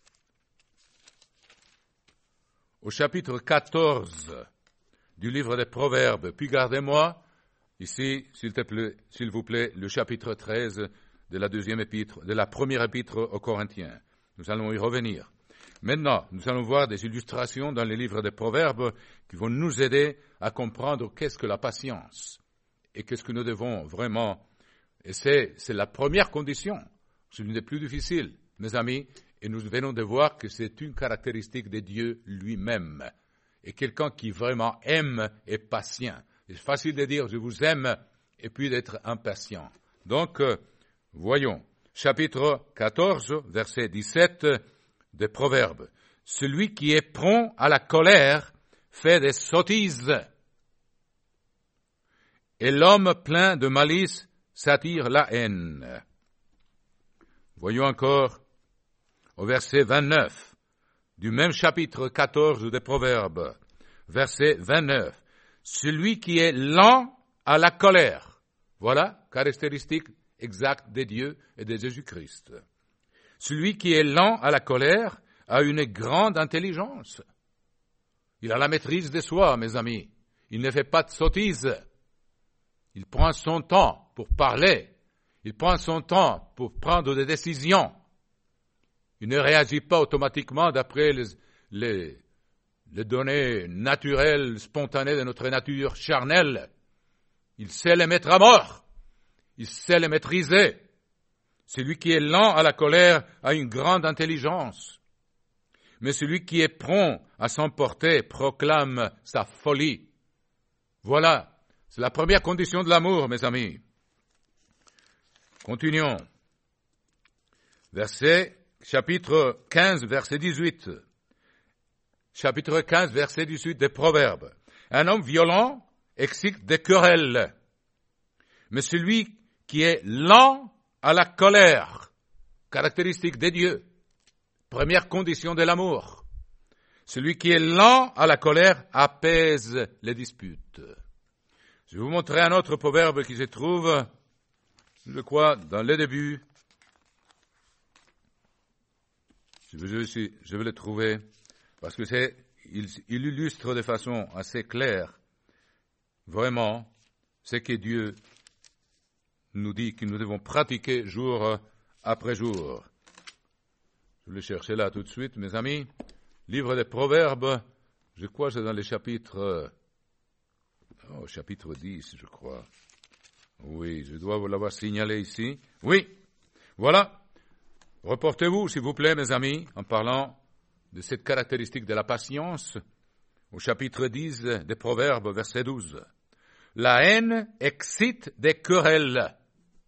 au chapitre quatorze du livre des Proverbes, puis gardez-moi ici, s'il te plaît, s'il vous plaît, le chapitre treize de la deuxième épître, de la première épître aux Corinthiens. Nous allons y revenir. Maintenant, nous allons voir des illustrations dans les livres des Proverbes qui vont nous aider à comprendre qu'est-ce que la patience et qu'est-ce que nous devons vraiment. Et c'est, c'est la première condition. C'est l'une des plus difficiles, mes amis, et nous venons de voir que c'est une caractéristique de Dieu lui-même. Et quelqu'un qui vraiment aime est patient. C'est facile de dire « je vous aime » et puis d'être impatient. Donc, euh, voyons. Chapitre quatorze, verset dix-sept des Proverbes. « Celui qui est prompt à la colère fait des sottises, et l'homme plein de malice s'attire la haine. » Voyons encore au verset vingt-neuf du même chapitre quatorze des Proverbes, verset vingt-neuf. « Celui qui est lent à la colère. » Voilà, caractéristique exact de Dieu et de Jésus-Christ. Celui qui est lent à la colère a une grande intelligence. Il a la maîtrise de soi, mes amis. Il ne fait pas de sottises. Il prend son temps pour parler. Il prend son temps pour prendre des décisions. Il ne réagit pas automatiquement d'après les, les, les données naturelles, spontanées de notre nature charnelle. Il sait les mettre à mort. Il sait les maîtriser. Celui qui est lent à la colère a une grande intelligence. Mais celui qui est prompt à s'emporter proclame sa folie. Voilà, c'est la première condition de l'amour, mes amis. Continuons. Verset chapitre quinze, verset dix-huit. Chapitre quinze, verset dix-huit des Proverbes. Un homme violent excite des querelles, mais celui qui est lent à la colère, caractéristique des dieux, première condition de l'amour. Celui qui est lent à la colère apaise les disputes. Je vais vous montrer un autre proverbe qui se trouve, je crois, dans le début. Je vais, je vais le trouver, parce que c'est, il, il illustre de façon assez claire, vraiment, ce que Dieu nous dit que nous devons pratiquer jour après jour. Je vais le chercher là tout de suite, mes amis. Livre des Proverbes, je crois que c'est dans le chapitre, oh, chapitre dix, je crois. Oui, je dois vous l'avoir signalé ici. Oui, voilà. Reportez-vous, s'il vous plaît, mes amis, en parlant de cette caractéristique de la patience, au chapitre dix des Proverbes, verset douze. La haine excite des querelles.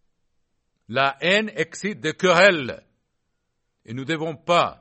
La haine excite des querelles. Et nous ne devons pas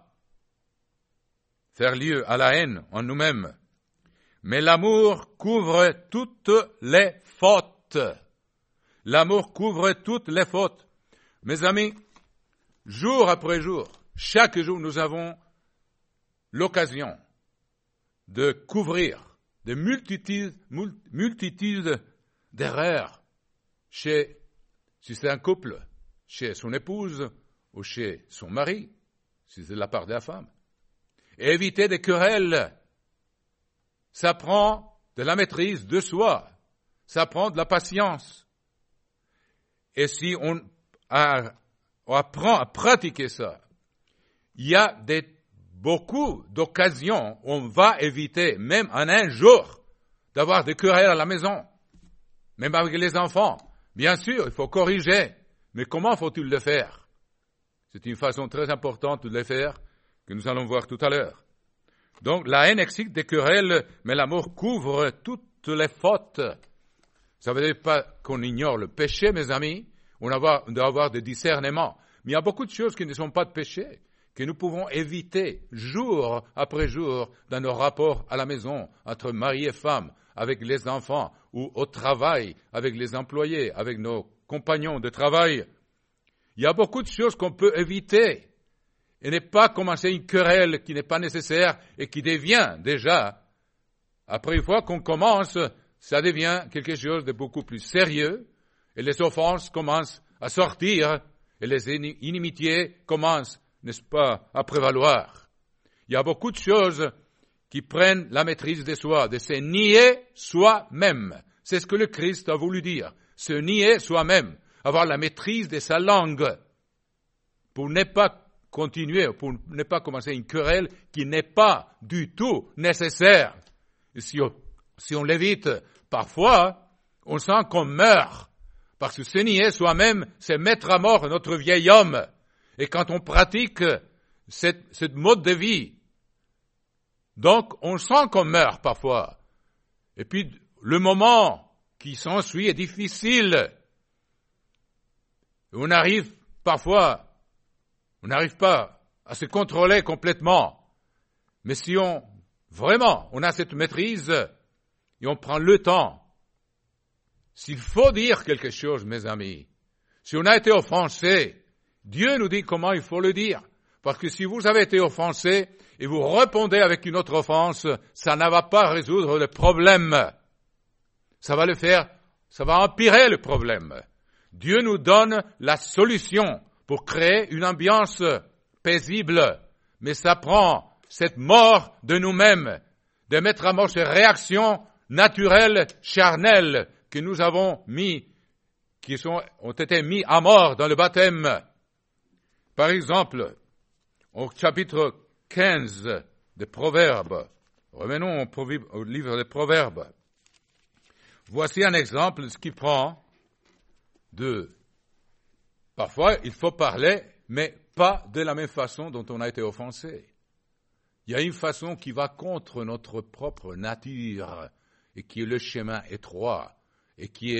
faire lieu à la haine en nous-mêmes. Mais l'amour couvre toutes les fautes. L'amour couvre toutes les fautes. Mes amis, jour après jour, chaque jour, nous avons l'occasion de couvrir de multitudes, multitudes d'erreurs chez, si c'est un couple, chez son épouse ou chez son mari, si c'est de la part de la femme. Et éviter des querelles, ça prend de la maîtrise de soi, ça prend de la patience. Et si on, a, on apprend à pratiquer ça, il y a des, beaucoup d'occasions où on va éviter, même en un jour, d'avoir des querelles à la maison, même avec les enfants. Bien sûr, il faut corriger, mais comment faut-il le faire? C'est une façon très importante de le faire, que nous allons voir tout à l'heure. Donc, la haine excite des querelles, mais l'amour couvre toutes les fautes. Ça ne veut dire pas qu'on ignore le péché, mes amis. On doit avoir des discernements. Mais il y a beaucoup de choses qui ne sont pas de péché, que nous pouvons éviter jour après jour dans nos rapports à la maison, entre mari et femme, avec les enfants, ou au travail, avec les employés, avec nos compagnons de travail. Il y a beaucoup de choses qu'on peut éviter. Et ne pas commencer une querelle qui n'est pas nécessaire et qui devient déjà, après une fois qu'on commence, ça devient quelque chose de beaucoup plus sérieux et les offenses commencent à sortir et les inimitiés commencent, n'est-ce pas, à prévaloir. Il y a beaucoup de choses qui prennent la maîtrise de soi, de se nier soi-même. C'est ce que le Christ a voulu dire, se nier soi-même, avoir la maîtrise de sa langue pour ne pas continuer, pour ne pas commencer une querelle qui n'est pas du tout nécessaire. Et si on, si on l'évite, parfois, on sent qu'on meurt. Parce que se nier soi-même, c'est mettre à mort notre vieil homme. Et quand on pratique cette, cette mode de vie, donc on sent qu'on meurt parfois. Et puis, le moment qui s'ensuit est difficile. On arrive parfois On n'arrive pas à se contrôler complètement. Mais si on, vraiment, on a cette maîtrise et on prend le temps, s'il faut dire quelque chose, mes amis, si on a été offensé, Dieu nous dit comment il faut le dire. Parce que si vous avez été offensé et vous répondez avec une autre offense, ça ne va pas résoudre le problème. Ça va le faire, ça va empirer le problème. Dieu nous donne la solution pour créer une ambiance paisible. Mais ça prend cette mort de nous-mêmes, de mettre à mort ces réactions naturelles, charnelles, que nous avons mis, qui sont, ont été mis à mort dans le baptême. Par exemple, au chapitre quinze des Proverbes, revenons au livre des Proverbes. Voici un exemple de ce qui prend de... Parfois, il faut parler, mais pas de la même façon dont on a été offensé. Il y a une façon qui va contre notre propre nature et qui est le chemin étroit et qui est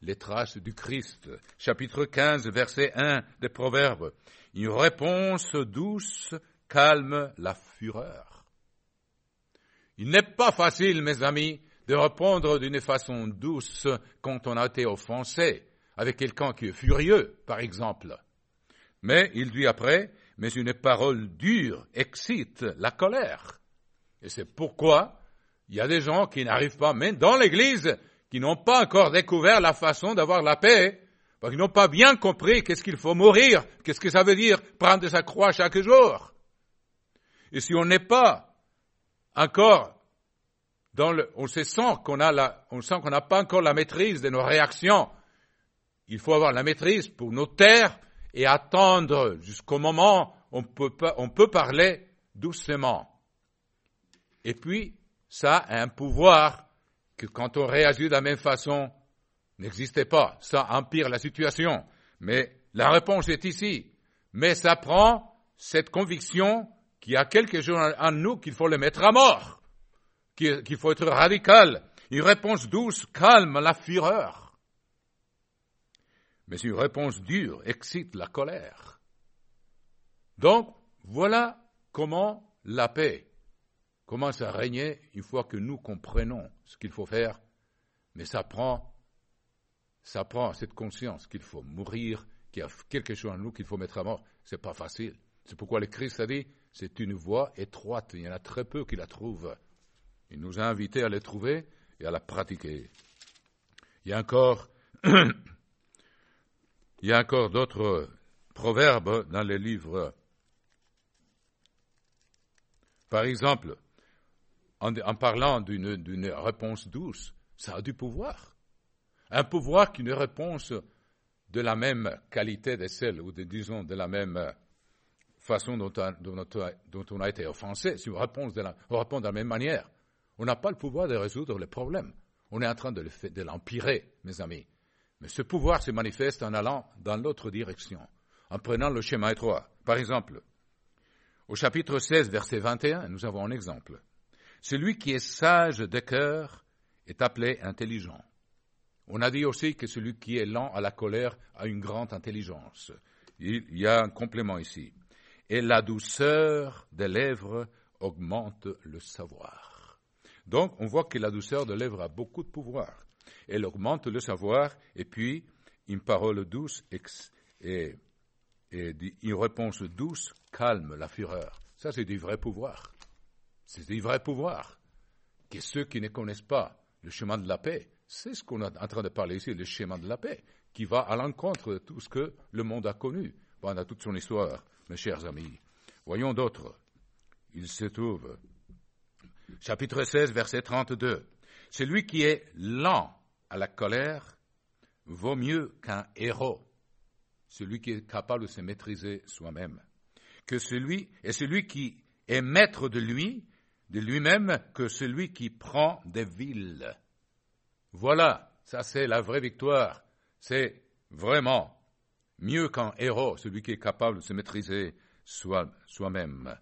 les traces du Christ. Chapitre quinze, verset un des Proverbes. Une réponse douce calme la fureur. Il n'est pas facile, mes amis, de répondre d'une façon douce quand on a été offensé avec quelqu'un qui est furieux, par exemple. Mais il dit après, mais une parole dure excite la colère. Et c'est pourquoi il y a des gens qui n'arrivent pas, même dans l'Église, qui n'ont pas encore découvert la façon d'avoir la paix, parce qu'ils n'ont pas bien compris qu'est-ce qu'il faut mourir, qu'est-ce que ça veut dire prendre sa croix chaque jour. Et si on n'est pas encore dans le, on se sent qu'on a la, on sent qu'on n'a pas encore la maîtrise de nos réactions, il faut avoir la maîtrise pour nous taire et attendre jusqu'au moment où on peut pas, on peut parler doucement. Et puis, ça a un pouvoir que quand on réagit de la même façon, n'existait pas. Ça empire la situation. Mais la réponse est ici. Mais ça prend cette conviction qu'il y a quelque chose en nous qu'il faut le mettre à mort, qu'il faut être radical. Une réponse douce calme la fureur. Mais une réponse dure excite la colère. Donc, voilà comment la paix commence à régner une fois que nous comprenons ce qu'il faut faire. Mais ça prend, ça prend cette conscience qu'il faut mourir, qu'il y a quelque chose en nous qu'il faut mettre à mort. C'est pas facile. C'est pourquoi le Christ a dit, c'est une voie étroite. Il y en a très peu qui la trouvent. Il nous a invités à la trouver et à la pratiquer. Il y a encore, il y a encore d'autres proverbes dans les livres. Par exemple, en, en parlant d'une, d'une réponse douce, ça a du pouvoir. Un pouvoir qu'une réponse de la même qualité de celle, ou de, disons de la même façon dont, on, dont, dont on a été offensé, si on répond, de la, on répond de la même manière, on n'a pas le pouvoir de résoudre le problème. On est en train de, le, de l'empirer, mes amis. Mais ce pouvoir se manifeste en allant dans l'autre direction, en prenant le chemin étroit. Par exemple, au chapitre seize, verset vingt et un, nous avons un exemple. Celui qui est sage de cœur est appelé intelligent. On a dit aussi que celui qui est lent à la colère a une grande intelligence. Il y a un complément ici. Et la douceur des lèvres augmente le savoir. Donc, on voit que la douceur des lèvres a beaucoup de pouvoir. Elle augmente le savoir, et puis, une parole douce et, et une réponse douce calme la fureur. Ça, c'est du vrai pouvoir. C'est du vrai pouvoir. Que ceux qui ne connaissent pas le chemin de la paix, c'est ce qu'on est en train de parler ici, le chemin de la paix, qui va à l'encontre de tout ce que le monde a connu pendant toute son histoire, mes chers amis. Voyons d'autres. Il se trouve, chapitre seize, verset trente-deux. Celui qui est lent à la colère vaut mieux qu'un héros, celui qui est capable de se maîtriser soi-même, que celui, et celui qui est maître de lui, de lui-même, que celui qui prend des villes. Voilà, ça c'est la vraie victoire. C'est vraiment mieux qu'un héros, celui qui est capable de se maîtriser soi, soi-même.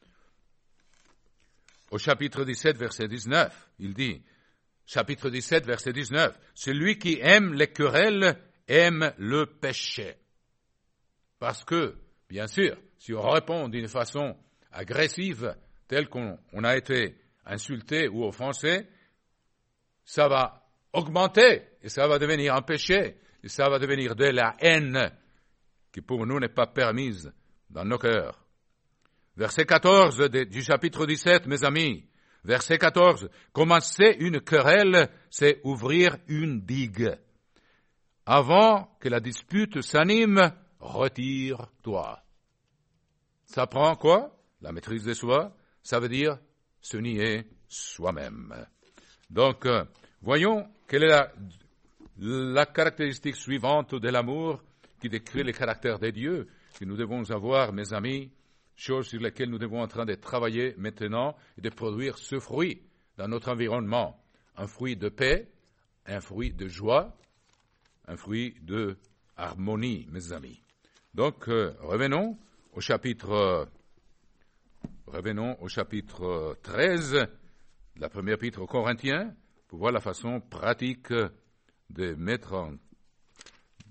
Au chapitre dix-sept, verset dix-neuf, il dit, chapitre dix-sept, verset dix-neuf, celui qui aime les querelles aime le péché. Parce que, bien sûr, si on répond d'une façon agressive, telle qu'on on a été insulté ou offensé, ça va augmenter, et ça va devenir un péché, et ça va devenir de la haine, qui pour nous n'est pas permise dans nos cœurs. Verset quatorze de, du chapitre dix-sept, mes amis, verset quatorze, commencer une querelle, c'est ouvrir une digue. Avant que la dispute s'anime, retire-toi. Ça prend quoi? La maîtrise de soi, ça veut dire se nier soi-même. Donc, euh, voyons quelle est la, la caractéristique suivante de l'amour qui décrit le caractère de Dieu que nous devons avoir, mes amis, chose sur laquelle nous devons en train de travailler maintenant et de produire ce fruit dans notre environnement. Un fruit de paix, un fruit de joie, un fruit de harmonie, mes amis. Donc, euh, revenons au chapitre, euh, revenons au chapitre treize de la première épître aux Corinthiens pour voir la façon pratique de mettre en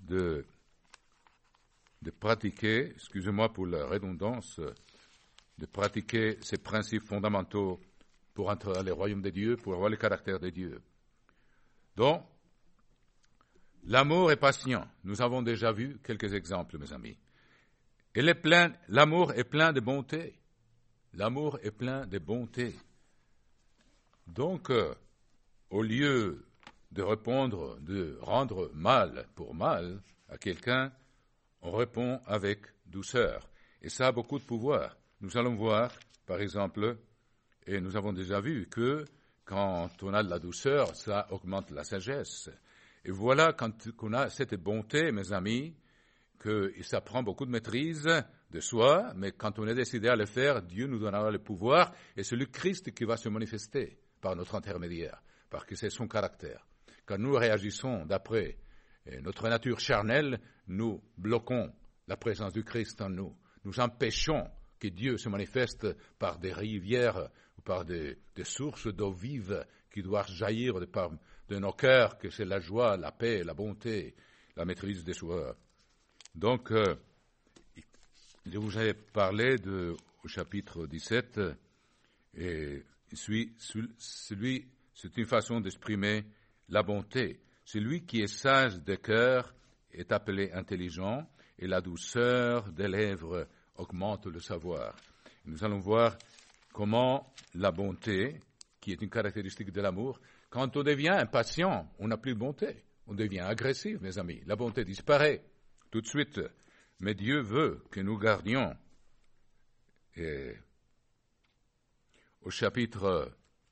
de, de pratiquer, excusez-moi pour la redondance, de pratiquer ces principes fondamentaux pour entrer dans le royaume de Dieu, pour avoir le caractère de Dieu. Donc, l'amour est patient. Nous avons déjà vu quelques exemples, mes amis. Il est plein, l'amour est plein de bonté. L'amour est plein de bonté. Donc, euh, au lieu de répondre, de rendre mal pour mal à quelqu'un, on répond avec douceur. Et ça a beaucoup de pouvoir. Nous allons voir, par exemple, et nous avons déjà vu que quand on a de la douceur, ça augmente la sagesse. Et voilà, quand on a cette bonté, mes amis, que ça prend beaucoup de maîtrise de soi, mais quand on est décidé à le faire, Dieu nous donnera le pouvoir, et c'est le Christ qui va se manifester par notre intermédiaire, parce que c'est son caractère. Quand nous réagissons d'après notre nature charnelle, nous bloquons la présence du Christ en nous. Nous empêchons que Dieu se manifeste par des rivières ou par des, des sources d'eau vive qui doivent jaillir de, par, de nos cœurs, que c'est la joie, la paix, la bonté, la maîtrise des soi. Donc, euh, je vous ai parlé de, au chapitre dix-sept, et celui, celui, c'est une façon d'exprimer la bonté. Celui qui est sage de cœur est appelé intelligent, et la douceur des lèvres augmente le savoir. Nous allons voir comment la bonté, qui est une caractéristique de l'amour, quand on devient impatient, on n'a plus de bonté. On devient agressif, mes amis. La bonté disparaît tout de suite. Mais Dieu veut que nous gardions. Et au chapitre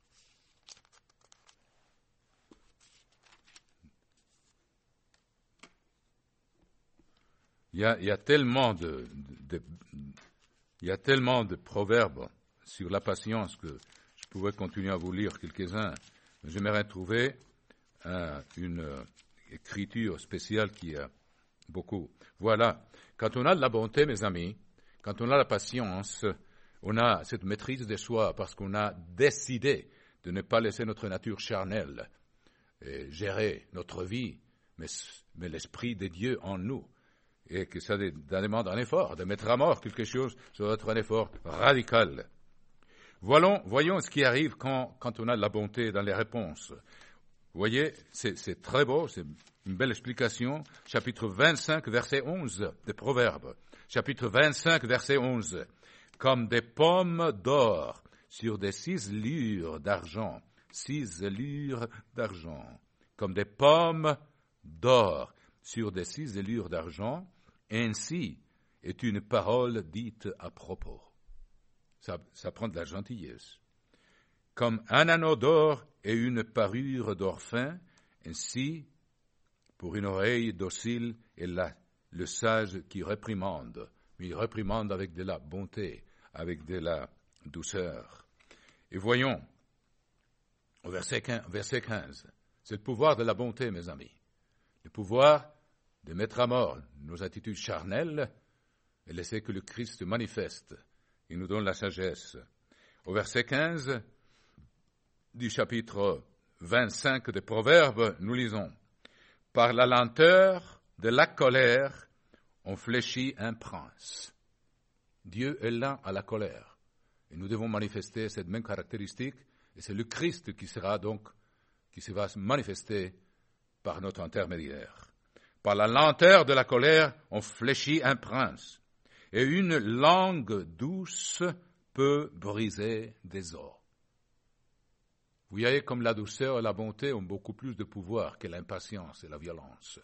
Il y a, il y a tellement de, de, de, il y a tellement de proverbes sur la patience que je pourrais continuer à vous lire quelques-uns. J'aimerais trouver un, une écriture spéciale qui a beaucoup. Voilà. Quand on a de la bonté, mes amis, quand on a la patience, on a cette maîtrise de soi parce qu'on a décidé de ne pas laisser notre nature charnelle et gérer notre vie, mais, mais l'Esprit de Dieu en nous. Et que ça demande un effort, de mettre à mort quelque chose, ça doit être un effort radical. Voyons, voyons ce qui arrive quand, quand on a de la bonté dans les réponses. Vous voyez, c'est, c'est très beau, c'est une belle explication. Chapitre vingt-cinq, verset onze des Proverbes. Chapitre vingt-cinq, verset onze. Comme des pommes d'or sur des ciselures d'argent. Ciselures d'argent. Comme des pommes d'or sur des ciselures d'argent, ainsi est une parole dite à propos. Ça, ça prend de la gentillesse. Comme un anneau d'or et une parure d'or fin, ainsi, pour une oreille docile, est là le sage qui réprimande, mais il réprimande avec de la bonté, avec de la douceur. Et voyons, au verset quinze, verset quinze, c'est le pouvoir de la bonté, mes amis. Le pouvoir de mettre à mort nos attitudes charnelles et laisser que le Christ se manifeste et nous donne la sagesse. Au verset quinze du chapitre vingt-cinq des Proverbes, nous lisons « Par la lenteur de la colère, on fléchit un prince. » Dieu est lent à la colère. Et nous devons manifester cette même caractéristique, et c'est le Christ qui sera donc, qui se va manifester par notre intermédiaire. Par la lenteur de la colère, on fléchit un prince. Et une langue douce peut briser des os. Vous voyez comme la douceur et la bonté ont beaucoup plus de pouvoir que l'impatience et la violence.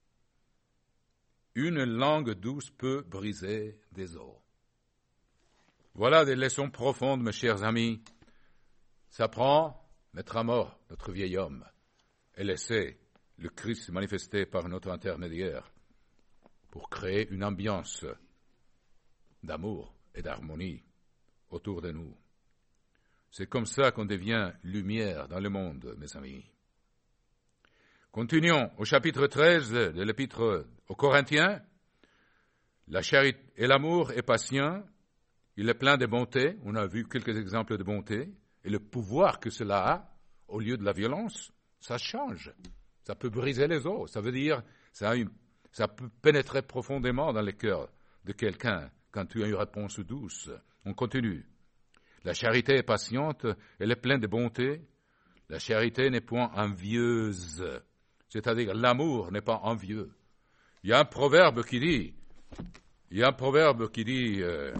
Une langue douce peut briser des os. Voilà des leçons profondes, mes chers amis. Ça prend mettre à mort notre vieil homme et laisser le Christ se manifester par notre intermédiaire pour créer une ambiance d'amour et d'harmonie autour de nous. C'est comme ça qu'on devient lumière dans le monde, mes amis. Continuons au chapitre treize de l'épître aux Corinthiens. La charité et l'amour est patient, il est plein de bonté. On a vu quelques exemples de bonté. Et le pouvoir que cela a, au lieu de la violence, ça change. Ça peut briser les os. Ça veut dire, ça a une, Ça peut pénétrer profondément dans le cœur de quelqu'un quand tu as une réponse douce. On continue. La charité est patiente, elle est pleine de bonté. La charité n'est point envieuse, c'est-à-dire l'amour n'est pas envieux. Il y a un proverbe qui dit, il y a un proverbe qui dit, euh,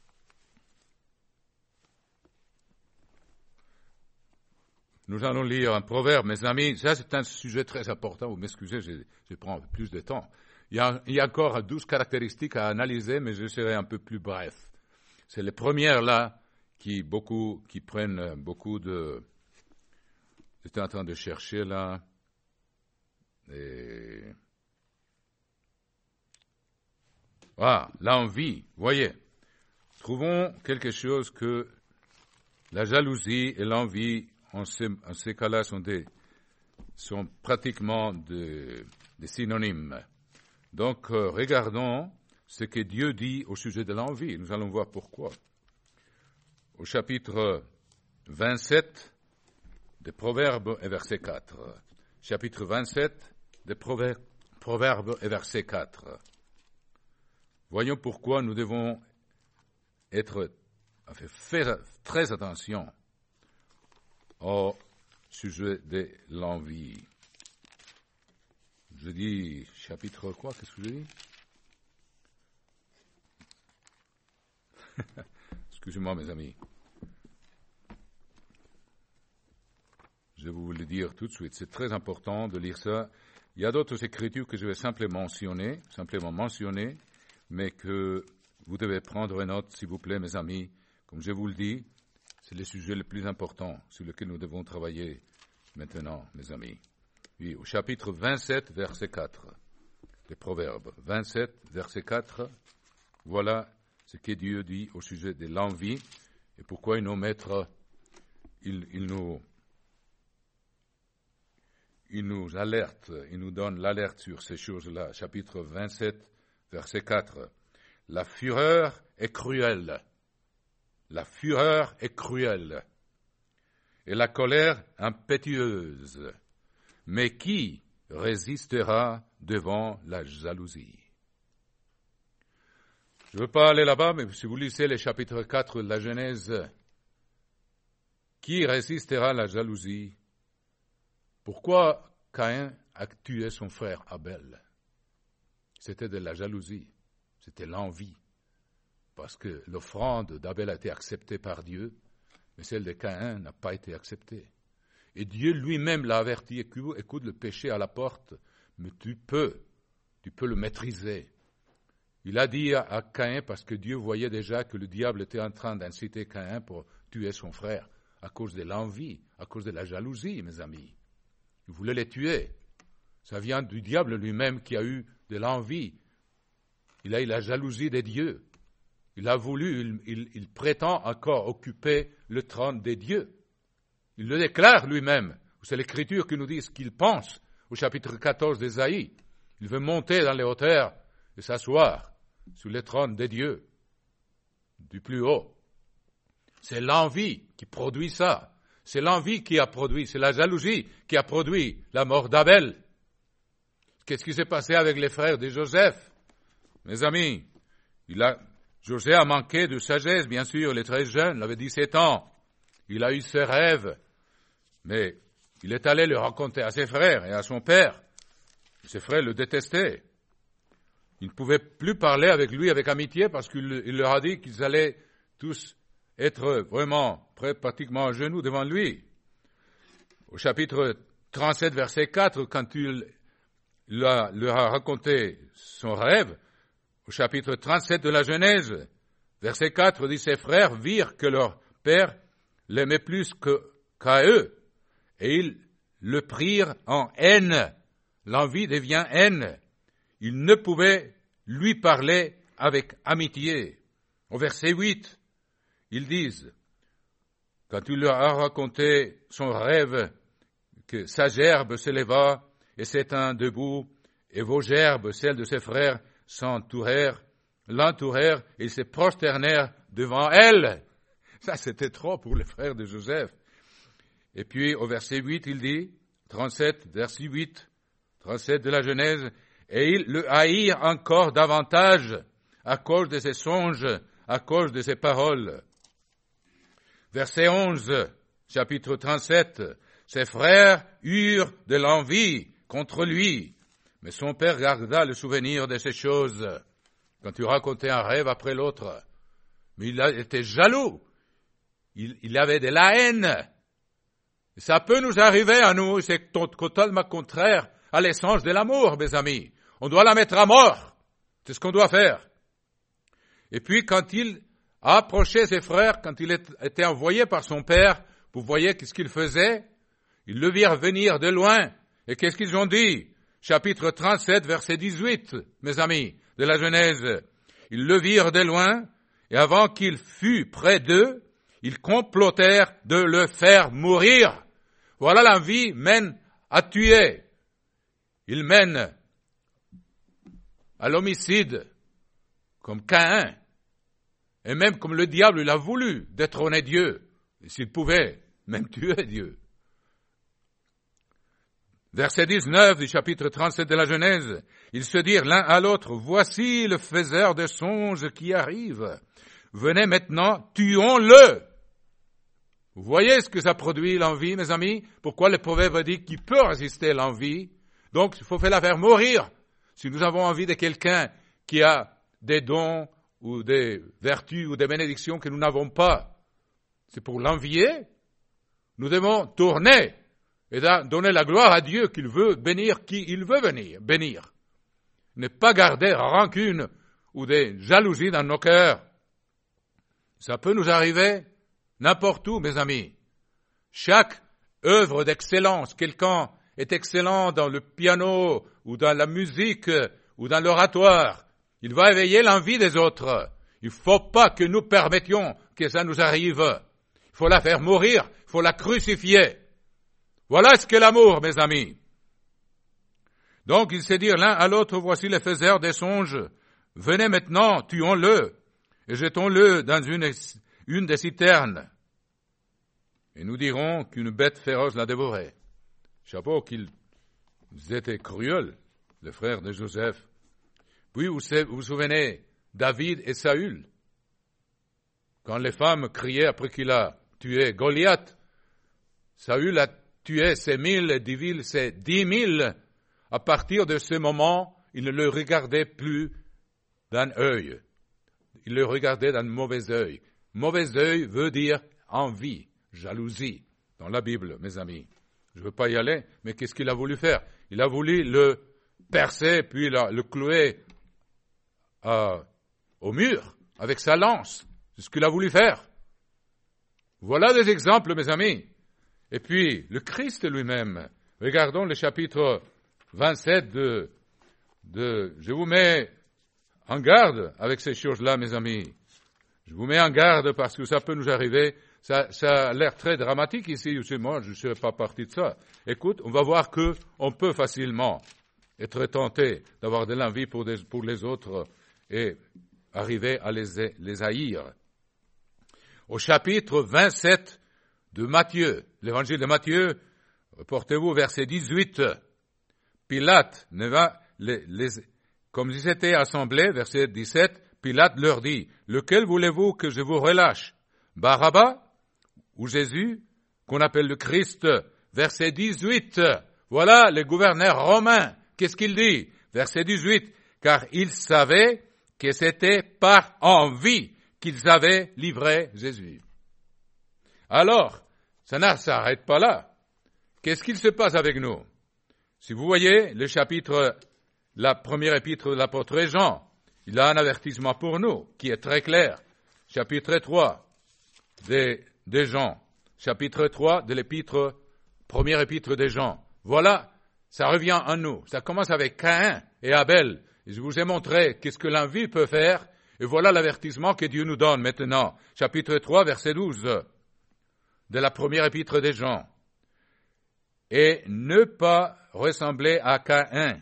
nous allons lire un proverbe, mes amis, ça c'est un sujet très important, vous m'excusez, je, je prends un peu plus de temps. Il y, a, il y a encore douze caractéristiques à analyser, mais je serai un peu plus bref. C'est les premières là qui, beaucoup, qui prennent beaucoup de... J'étais en train de chercher là. Et... Ah, l'envie, voyez. Trouvons quelque chose que la jalousie et l'envie, en ces, en ces cas-là, sont, des, sont pratiquement des, des synonymes. Donc, euh, regardons ce que Dieu dit au sujet de l'envie. Nous allons voir pourquoi. Au chapitre vingt-sept des Proverbes et verset quatre. Chapitre vingt-sept des Proverbes, Proverbes et verset quatre. Voyons pourquoi nous devons être, enfin, faire très attention au sujet de l'envie. Je dis chapitre quoi? Qu'est-ce que je dis? Excusez-moi, mes amis. Je vais vous le dire tout de suite. C'est très important de lire ça. Il y a d'autres écritures que je vais simplement mentionner, simplement mentionner, mais que vous devez prendre note, s'il vous plaît, mes amis. Comme je vous le dis, c'est le sujet le plus important sur lequel nous devons travailler maintenant, mes amis. Oui, au chapitre vingt-sept, verset quatre, des Proverbes. vingt-sept, verset quatre, voilà ce que Dieu dit au sujet de l'envie et pourquoi il nous mettre, il, il nous, il nous alerte, il nous donne l'alerte sur ces choses-là. Chapitre vingt-sept, verset quatre. La fureur est cruelle. La fureur est cruelle. Et la colère impétueuse. Mais qui résistera devant la jalousie? Je ne veux pas aller là-bas, mais si vous lisez le chapitre quatre de la Genèse, qui résistera à la jalousie? Pourquoi Caïn a tué son frère Abel? C'était de la jalousie, c'était l'envie, parce que l'offrande d'Abel a été acceptée par Dieu, mais celle de Caïn n'a pas été acceptée. Et Dieu lui-même l'a averti, écoute, le péché à la porte, mais tu peux, tu peux le maîtriser. Il a dit à, à Caïn, parce que Dieu voyait déjà que le diable était en train d'inciter Caïn pour tuer son frère, à cause de l'envie, à cause de la jalousie, mes amis. Il voulait les tuer. Ça vient du diable lui-même qui a eu de l'envie. Il a eu la jalousie des dieux. Il a voulu, il, il, il prétend encore occuper le trône des dieux. Il le déclare lui-même. C'est l'Écriture qui nous dit ce qu'il pense au chapitre quatorze d'Ésaïe. Il veut monter dans les hauteurs et s'asseoir sur le trône des dieux, du plus haut. C'est l'envie qui produit ça. C'est l'envie qui a produit, c'est la jalousie qui a produit la mort d'Abel. Qu'est-ce qui s'est passé avec les frères de Joseph? Mes amis, il a, Joseph a manqué de sagesse, bien sûr, il est très jeune, il avait dix-sept ans. Il a eu ses rêves, mais il est allé le raconter à ses frères et à son père. Ses frères le détestaient. Ils ne pouvaient plus parler avec lui avec amitié parce qu'il il leur a dit qu'ils allaient tous être vraiment près, pratiquement à genoux devant lui. Au chapitre trente-sept, verset quatre, quand il leur a raconté son rêve, au chapitre trente-sept de la Genèse, verset quatre, dit ses frères virent que leur père l'aimait plus que, qu'à eux, et ils le prirent en haine. L'envie devient haine. Ils ne pouvaient lui parler avec amitié. Au verset huit, ils disent, quand il leur a raconté son rêve, que sa gerbe s'éleva et s'étint debout, et vos gerbes, celles de ses frères, s'entourèrent, l'entourèrent, et ils se prosternèrent devant elle. Ça, c'était trop pour les frères de Joseph. Et puis, au verset huit, il dit, trente-sept, verset huit, trente-sept de la Genèse, et ils le haïrent encore davantage à cause de ses songes, à cause de ses paroles. Verset onze, chapitre trente-sept. Ses frères eurent de l'envie contre lui, mais son père garda le souvenir de ces choses. Quand tu racontais un rêve après l'autre, mais il était jaloux, il, il avait de la haine. Et ça peut nous arriver à nous, c'est totalement contraire à l'essence de l'amour, mes amis. On doit la mettre à mort, c'est ce qu'on doit faire. Et puis quand il a approché ses frères, quand il était envoyé par son père, vous voyez qu'est-ce qu'il faisait? Ils le virent venir de loin. Et qu'est-ce qu'ils ont dit? Chapitre trente-sept, verset dix-huit, mes amis, de la Genèse. Ils le virent de loin, et avant qu'il fût près d'eux, ils complotèrent de le faire mourir. Voilà, l'envie mène à tuer. Il mène à l'homicide, comme Caïn. Et même comme le diable, il a voulu détrôner Dieu. Et s'il pouvait, même tuer Dieu. Verset dix-neuf du chapitre trente-sept de la Genèse. Ils se dirent l'un à l'autre, voici le faiseur de songes qui arrive. Venez maintenant, tuons-le. Vous voyez ce que ça produit, l'envie, mes amis? Pourquoi le proverbe dit qu'il peut résister l'envie? Donc, il faut faire la faire mourir. Si nous avons envie de quelqu'un qui a des dons ou des vertus ou des bénédictions que nous n'avons pas, c'est pour l'envier. Nous devons tourner et donner la gloire à Dieu qu'il veut bénir qui il veut bénir. bénir. Ne pas garder rancune ou des jalousies dans nos cœurs. Ça peut nous arriver n'importe où, mes amis. Chaque œuvre d'excellence, quelqu'un est excellent dans le piano ou dans la musique ou dans l'oratoire, il va éveiller l'envie des autres. Il ne faut pas que nous permettions que ça nous arrive. Il faut la faire mourir, il faut la crucifier. Voilà ce qu'est l'amour, mes amis. Donc, ils se dirent l'un à l'autre, voici les faiseurs des songes. Venez maintenant, tuons-le, et jetons-le dans une, une des citernes. Et nous dirons qu'une bête féroce l'a dévoré. Chapeau qu'ils étaient cruels, les frères de Joseph. Puis, vous vous souvenez, David et Saül, quand les femmes criaient après qu'il a tué Goliath, Saül a tué ses mille, David ses dix mille. À partir de ce moment, il ne le regardait plus d'un œil. Il le regardait d'un mauvais œil. Mauvais œil veut dire envie, jalousie, dans la Bible, mes amis. Je ne veux pas y aller, mais qu'est-ce qu'il a voulu faire? Il a voulu le percer, puis le clouer euh, au mur, avec sa lance. C'est ce qu'il a voulu faire. Voilà des exemples, mes amis. Et puis, le Christ lui-même. Regardons le chapitre vingt-sept de, de... Je vous mets en garde avec ces choses-là, mes amis. Je vous mets en garde parce que ça peut nous arriver. Ça, ça a l'air très dramatique ici. Moi, je ne serais pas parti de ça. Écoute, on va voir que on peut facilement être tenté d'avoir de l'envie pour, des, pour les autres et arriver à les, les haïr. Au chapitre vingt-sept de Matthieu, l'évangile de Matthieu, portez-vous verset dix-huit. Pilate, ne va, les, les, comme ils étaient assemblés, verset dix-sept, Pilate leur dit, lequel voulez-vous que je vous relâche? Barabbas ou Jésus, qu'on appelle le Christ? Verset dix-huit. Voilà le gouverneur romain. Qu'est-ce qu'il dit? Verset dix-huit. Car ils savaient que c'était par envie qu'ils avaient livré Jésus. Alors, ça ne s'arrête pas là. Qu'est-ce qu'il se passe avec nous? Si vous voyez le chapitre, la première épître de l'apôtre Jean, il a un avertissement pour nous qui est très clair. Chapitre trois de, de Jean. Chapitre trois de l'épître, première épître de Jean. Voilà, ça revient à nous. Ça commence avec Caïn et Abel. Et je vous ai montré qu'est-ce que l'envie peut faire. Et voilà l'avertissement que Dieu nous donne maintenant. Chapitre trois, verset douze de la première épître de Jean. Et ne pas ressembler à Caïn.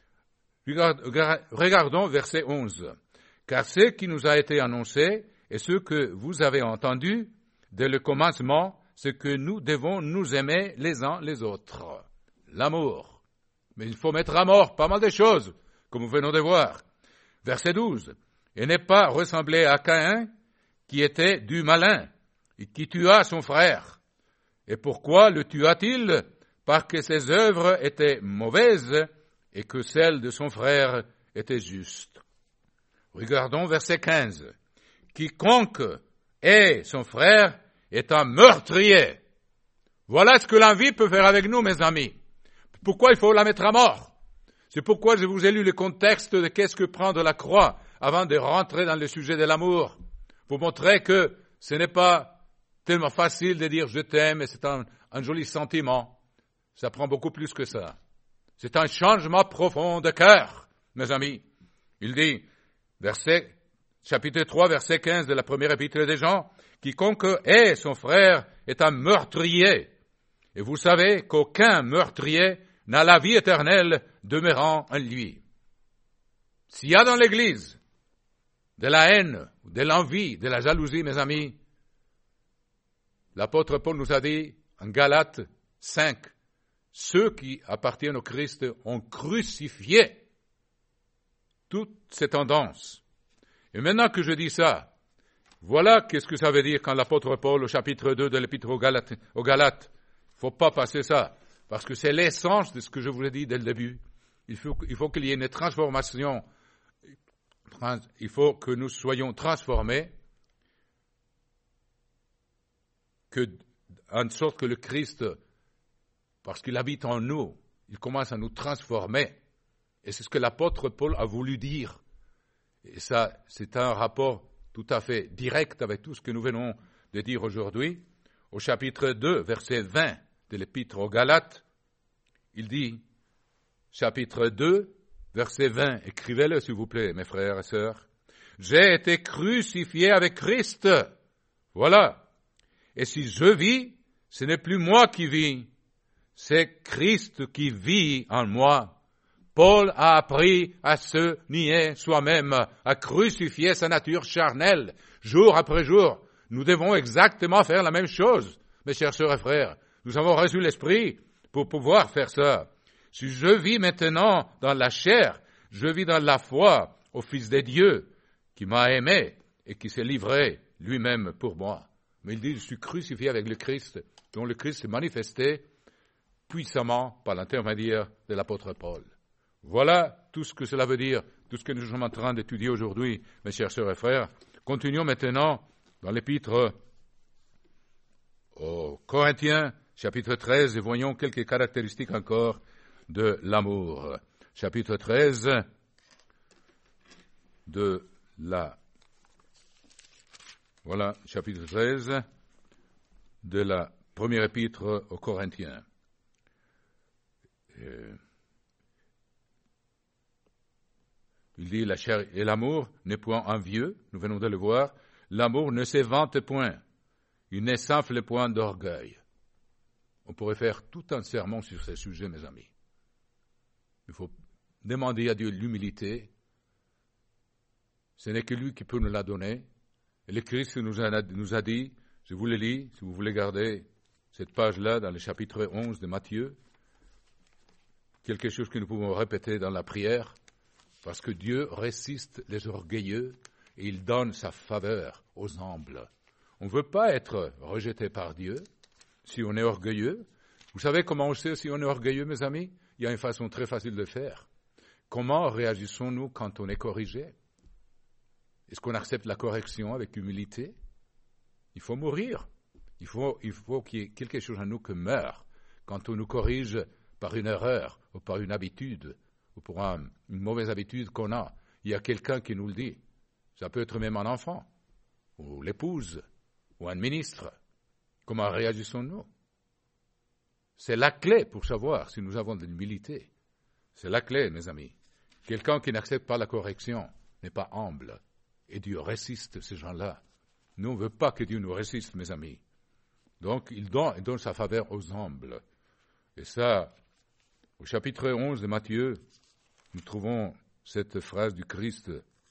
Regardons verset onze. Car ce qui nous a été annoncé et ce que vous avez entendu dès le commencement, c'est que nous devons nous aimer les uns les autres. L'amour. Mais il faut mettre à mort pas mal de choses comme nous venons de voir. Verset douze. Et n'est pas ressemblé à Caïn, qui était du malin, et qui tua son frère. Et pourquoi le tua-t-il? Parce que ses œuvres étaient mauvaises, et que celles de son frère étaient justes. Regardons verset quinze. Quiconque hait son frère est un meurtrier. Voilà ce que l'envie peut faire avec nous, mes amis. Pourquoi il faut la mettre à mort? C'est pourquoi je vous ai lu le contexte de qu'est-ce que prendre la croix avant de rentrer dans le sujet de l'amour. Pour montrer que ce n'est pas tellement facile de dire je t'aime et c'est un, un joli sentiment. Ça prend beaucoup plus que ça. C'est un changement profond de cœur, mes amis. Il dit, verset, chapitre trois, verset quinze de la première épître des Jean, quiconque hait son frère est un meurtrier. Et vous savez qu'aucun meurtrier n'a la vie éternelle demeurant en lui. S'il y a dans l'Église de la haine, de l'envie, de la jalousie, mes amis, l'apôtre Paul nous a dit en Galates cinq, ceux qui appartiennent au Christ ont crucifié toutes ces tendances. Et maintenant que je dis ça, voilà qu'est-ce que ça veut dire quand l'apôtre Paul, au chapitre deux de l'épître aux Galates, aux Galates, il ne faut pas passer ça, parce que c'est l'essence de ce que je vous ai dit dès le début. Il faut, il faut qu'il y ait une transformation, il faut que nous soyons transformés, que, en sorte que le Christ, parce qu'il habite en nous, il commence à nous transformer. Et c'est ce que l'apôtre Paul a voulu dire. Et ça, c'est un rapport tout à fait direct avec tout ce que nous venons de dire aujourd'hui. Au chapitre deux, verset vingt de l'épître aux Galates, il dit, chapitre deux, verset vingt, écrivez-le s'il vous plaît, mes frères et sœurs. J'ai été crucifié avec Christ. Voilà. Et si je vis, ce n'est plus moi qui vis, c'est Christ qui vit en moi. Paul a appris à se nier soi-même, à crucifier sa nature charnelle, jour après jour. Nous devons exactement faire la même chose, mes chers sœurs et frères. Nous avons reçu l'Esprit pour pouvoir faire ça. Si je vis maintenant dans la chair, je vis dans la foi au Fils de Dieu qui m'a aimé et qui s'est livré lui-même pour moi. Mais il dit, je suis crucifié avec le Christ, dont le Christ s'est manifesté puissamment par l'intermédiaire de l'apôtre Paul. Voilà tout ce que cela veut dire, tout ce que nous sommes en train d'étudier aujourd'hui, mes chers sœurs et frères. Continuons maintenant dans l'épître aux Corinthiens, chapitre treize, et voyons quelques caractéristiques encore de l'amour. Chapitre treize de la... Voilà, chapitre treize de la première épître aux Corinthiens. Euh, il dit, la chair et l'amour n'est point envieux, nous venons de le voir, l'amour ne s'évente point, il ne s'enfle point d'orgueil. On pourrait faire tout un sermon sur ce sujet, mes amis. Il faut demander à Dieu l'humilité, ce n'est que lui qui peut nous la donner, et le Christ nous a, nous a dit, je vous le lis, si vous voulez garder cette page-là dans le chapitre onze de Matthieu, quelque chose que nous pouvons répéter dans la prière, parce que Dieu résiste les orgueilleux et il donne sa faveur aux humbles. On ne veut pas être rejeté par Dieu si on est orgueilleux. Vous savez comment on sait si on est orgueilleux, mes amis? Il y a une façon très facile de le faire. Comment réagissons-nous quand on est corrigé? Est-ce qu'on accepte la correction avec humilité? Il faut mourir. Il faut, il faut qu'il y ait quelque chose en nous qui meure quand on nous corrige par une erreur ou par une habitude ou pour un, une mauvaise habitude qu'on a. Il y a quelqu'un qui nous le dit. Ça peut être même un enfant, ou l'épouse, ou un ministre. Comment réagissons-nous? C'est la clé pour savoir si nous avons de l'humilité. C'est la clé, mes amis. Quelqu'un qui n'accepte pas la correction n'est pas humble. Et Dieu résiste ces gens-là. Nous, on ne veut pas que Dieu nous résiste, mes amis. Donc, il donne, il donne sa faveur aux humbles. Et ça, au chapitre onze de Matthieu, nous trouvons cette phrase du Christ.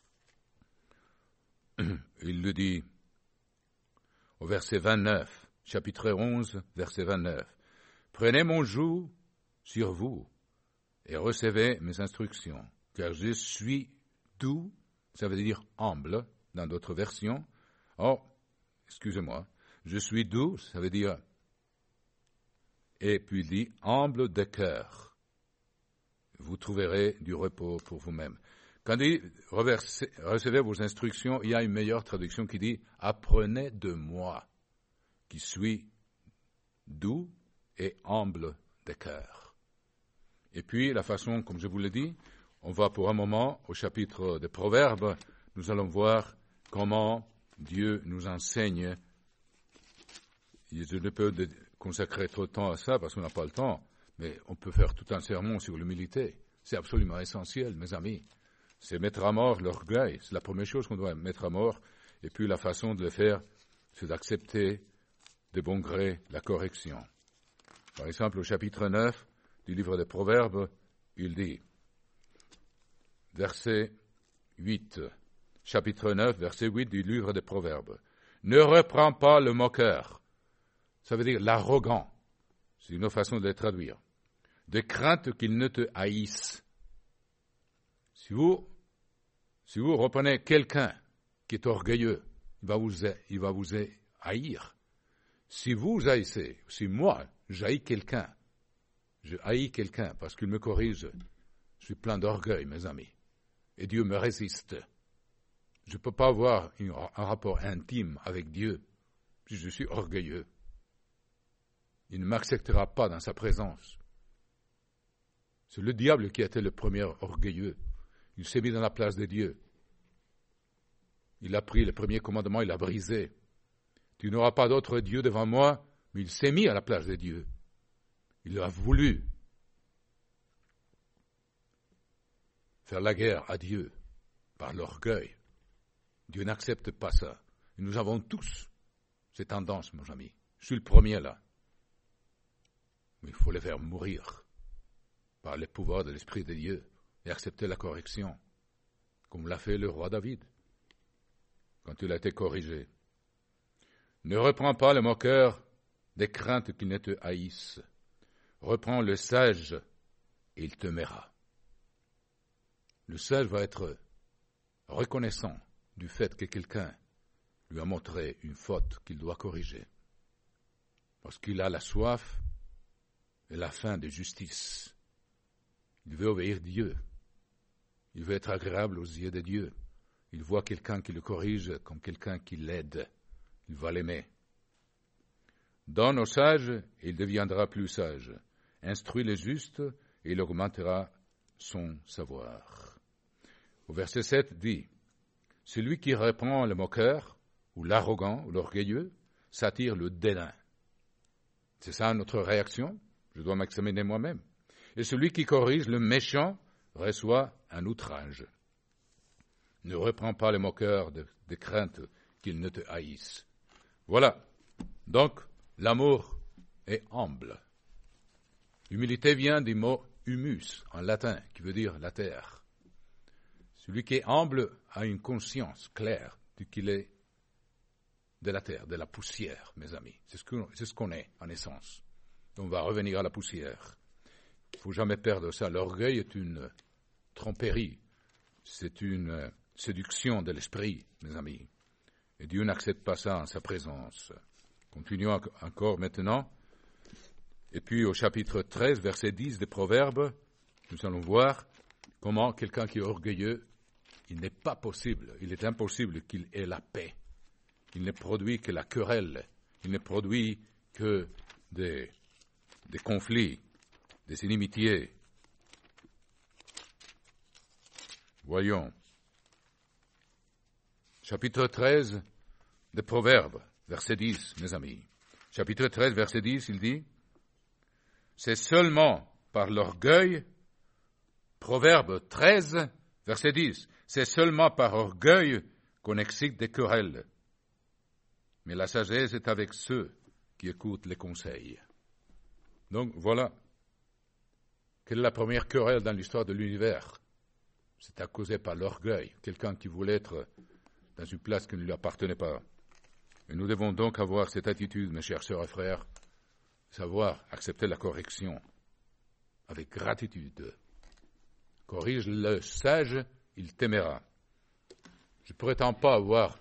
Il le dit au verset vingt-neuf, chapitre onze, verset vingt-neuf. « Prenez mon joug sur vous et recevez mes instructions, car je suis doux, ça veut dire humble, dans d'autres versions. Or, excusez-moi, je suis doux, ça veut dire, et puis il dit, humble de cœur. Vous trouverez du repos pour vous-même. Quand il dit, recevez vos instructions, il y a une meilleure traduction qui dit, apprenez de moi, qui suis doux et humble de cœur. Et puis, la façon, comme je vous l'ai dit, on va pour un moment au chapitre des Proverbes, nous allons voir comment Dieu nous enseigne. Je ne peux consacrer trop de temps à ça parce qu'on n'a pas le temps, mais on peut faire tout un sermon sur l'humilité. C'est absolument essentiel, mes amis. C'est mettre à mort l'orgueil. C'est la première chose qu'on doit mettre à mort. Et puis la façon de le faire, c'est d'accepter de bon gré la correction. Par exemple, au chapitre neuf du livre des Proverbes, il dit, verset huit, chapitre neuf, verset huit du livre des Proverbes, « Ne reprends pas le moqueur », ça veut dire l'arrogant, c'est une autre façon de le traduire, « de crainte qu'il ne te haïsse ». Si vous, si vous reprenez quelqu'un qui est orgueilleux, il va vous, il va vous haïr. Si vous haïssez, si moi, j'haïs quelqu'un, je haïs quelqu'un parce qu'il me corrige, je suis plein d'orgueil, mes amis, et Dieu me résiste. Je ne peux pas avoir une, un rapport intime avec Dieu si je suis orgueilleux. Il ne m'acceptera pas dans sa présence. C'est le diable qui a été le premier orgueilleux. Il s'est mis dans la place de Dieu. Il a pris le premier commandement, il l'a brisé. Tu n'auras pas d'autre Dieu devant moi, mais il s'est mis à la place de Dieu. Il a voulu faire la guerre à Dieu par l'orgueil. Dieu n'accepte pas ça. Et nous avons tous ces tendances, mon ami. Je suis le premier là. Mais il faut les faire mourir par le pouvoir de l'Esprit de Dieu et accepter la correction, comme l'a fait le roi David quand il a été corrigé. Ne reprends pas le moqueur des craintes qu'il ne te haïsse. Reprends le sage et il te m'aimera. Le sage va être reconnaissant du fait que quelqu'un lui a montré une faute qu'il doit corriger. Parce qu'il a la soif et la faim de justice. Il veut obéir Dieu. Il veut être agréable aux yeux de Dieu. Il voit quelqu'un qui le corrige comme quelqu'un qui l'aide. Il va l'aimer. Donne au sage et il deviendra plus sage. Instruis le juste et il augmentera son savoir. Au verset sept dit, « Celui qui reprend le moqueur, ou l'arrogant, ou l'orgueilleux, s'attire le dédain. » C'est ça notre réaction. Je dois m'examiner moi-même. Et celui qui corrige le méchant reçoit un outrage. Ne reprends pas le moqueur de, de crainte qu'il ne te haïsse. Voilà. Donc, l'amour est humble. L'humilité vient du mot humus, en latin, qui veut dire la terre. Celui qui est humble a une conscience claire de qu'il est de la terre, de la poussière, mes amis. C'est ce qu'on, c'est ce qu'on est, en essence. On va revenir à la poussière. Il ne faut jamais perdre ça. L'orgueil est une tromperie. C'est une séduction de l'esprit, mes amis. Et Dieu n'accepte pas ça en sa présence. Continuons encore maintenant. Et puis au chapitre treize, verset dix des Proverbes, nous allons voir comment quelqu'un qui est orgueilleux, il n'est pas possible, il est impossible qu'il ait la paix. Il ne produit que la querelle. Il ne produit que des, des conflits, des inimitiés. Voyons. Chapitre treize des Proverbes, verset dix, mes amis. Chapitre treize, verset dix, il dit, « C'est seulement par l'orgueil, Proverbe treize, verset dix, « C'est seulement par orgueil qu'on excite des querelles. Mais la sagesse est avec ceux qui écoutent les conseils. » Donc voilà. Quelle est la première querelle dans l'histoire de l'univers? C'est causé par l'orgueil, quelqu'un qui voulait être dans une place qui ne lui appartenait pas. Et nous devons donc avoir cette attitude, mes chers sœurs et frères, savoir accepter la correction avec gratitude, corrige le sage, il t'aimera. Je ne prétends pas avoir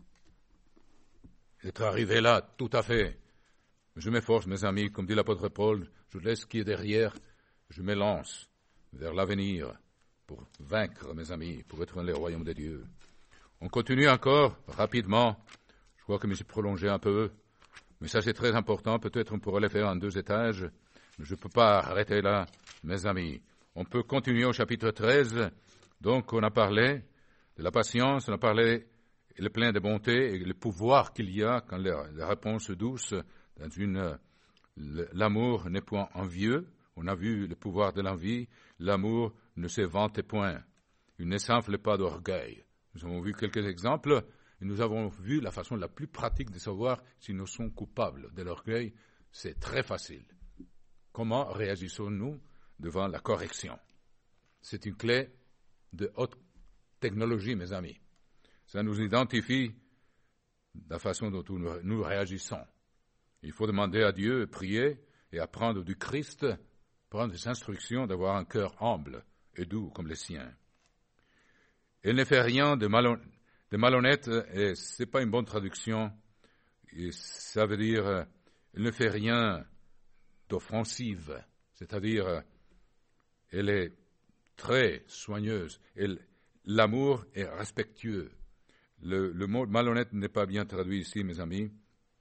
être arrivé là tout à fait. Je m'efforce, mes amis, comme dit l'apôtre Paul, je laisse ce qui est derrière, je me lance vers l'avenir pour vaincre, mes amis, pour être dans le royaume de Dieu. On continue encore rapidement. Je crois que je me suis prolongé un peu, mais ça c'est très important. Peut-être on pourrait le faire en deux étages, mais je ne peux pas arrêter là, mes amis. On peut continuer au chapitre treize. Donc on a parlé de la patience, on a parlé le plein de bonté et le pouvoir qu'il y a quand la, la réponse douce dans une l'amour n'est point envieux. On a vu le pouvoir de l'envie. L'amour ne se vante point. Il ne s'enfle pas d'orgueil. Nous avons vu quelques exemples et nous avons vu la façon la plus pratique de savoir si nous sommes coupables de l'orgueil. C'est très facile. Comment réagissons-nous devant la correction? C'est une clé de haute technologie, mes amis. Ça nous identifie de la façon dont nous, nous réagissons. Il faut demander à Dieu, prier et apprendre du Christ, prendre des instructions, d'avoir un cœur humble et doux comme le sien. Elle ne fait rien de, malhon- de malhonnête, et ce n'est pas une bonne traduction. Et ça veut dire, euh, elle ne fait rien d'offensive, c'est-à-dire, euh, elle est très soigneuse. Elle, l'amour est respectueux. Le, le mot malhonnête n'est pas bien traduit ici, mes amis.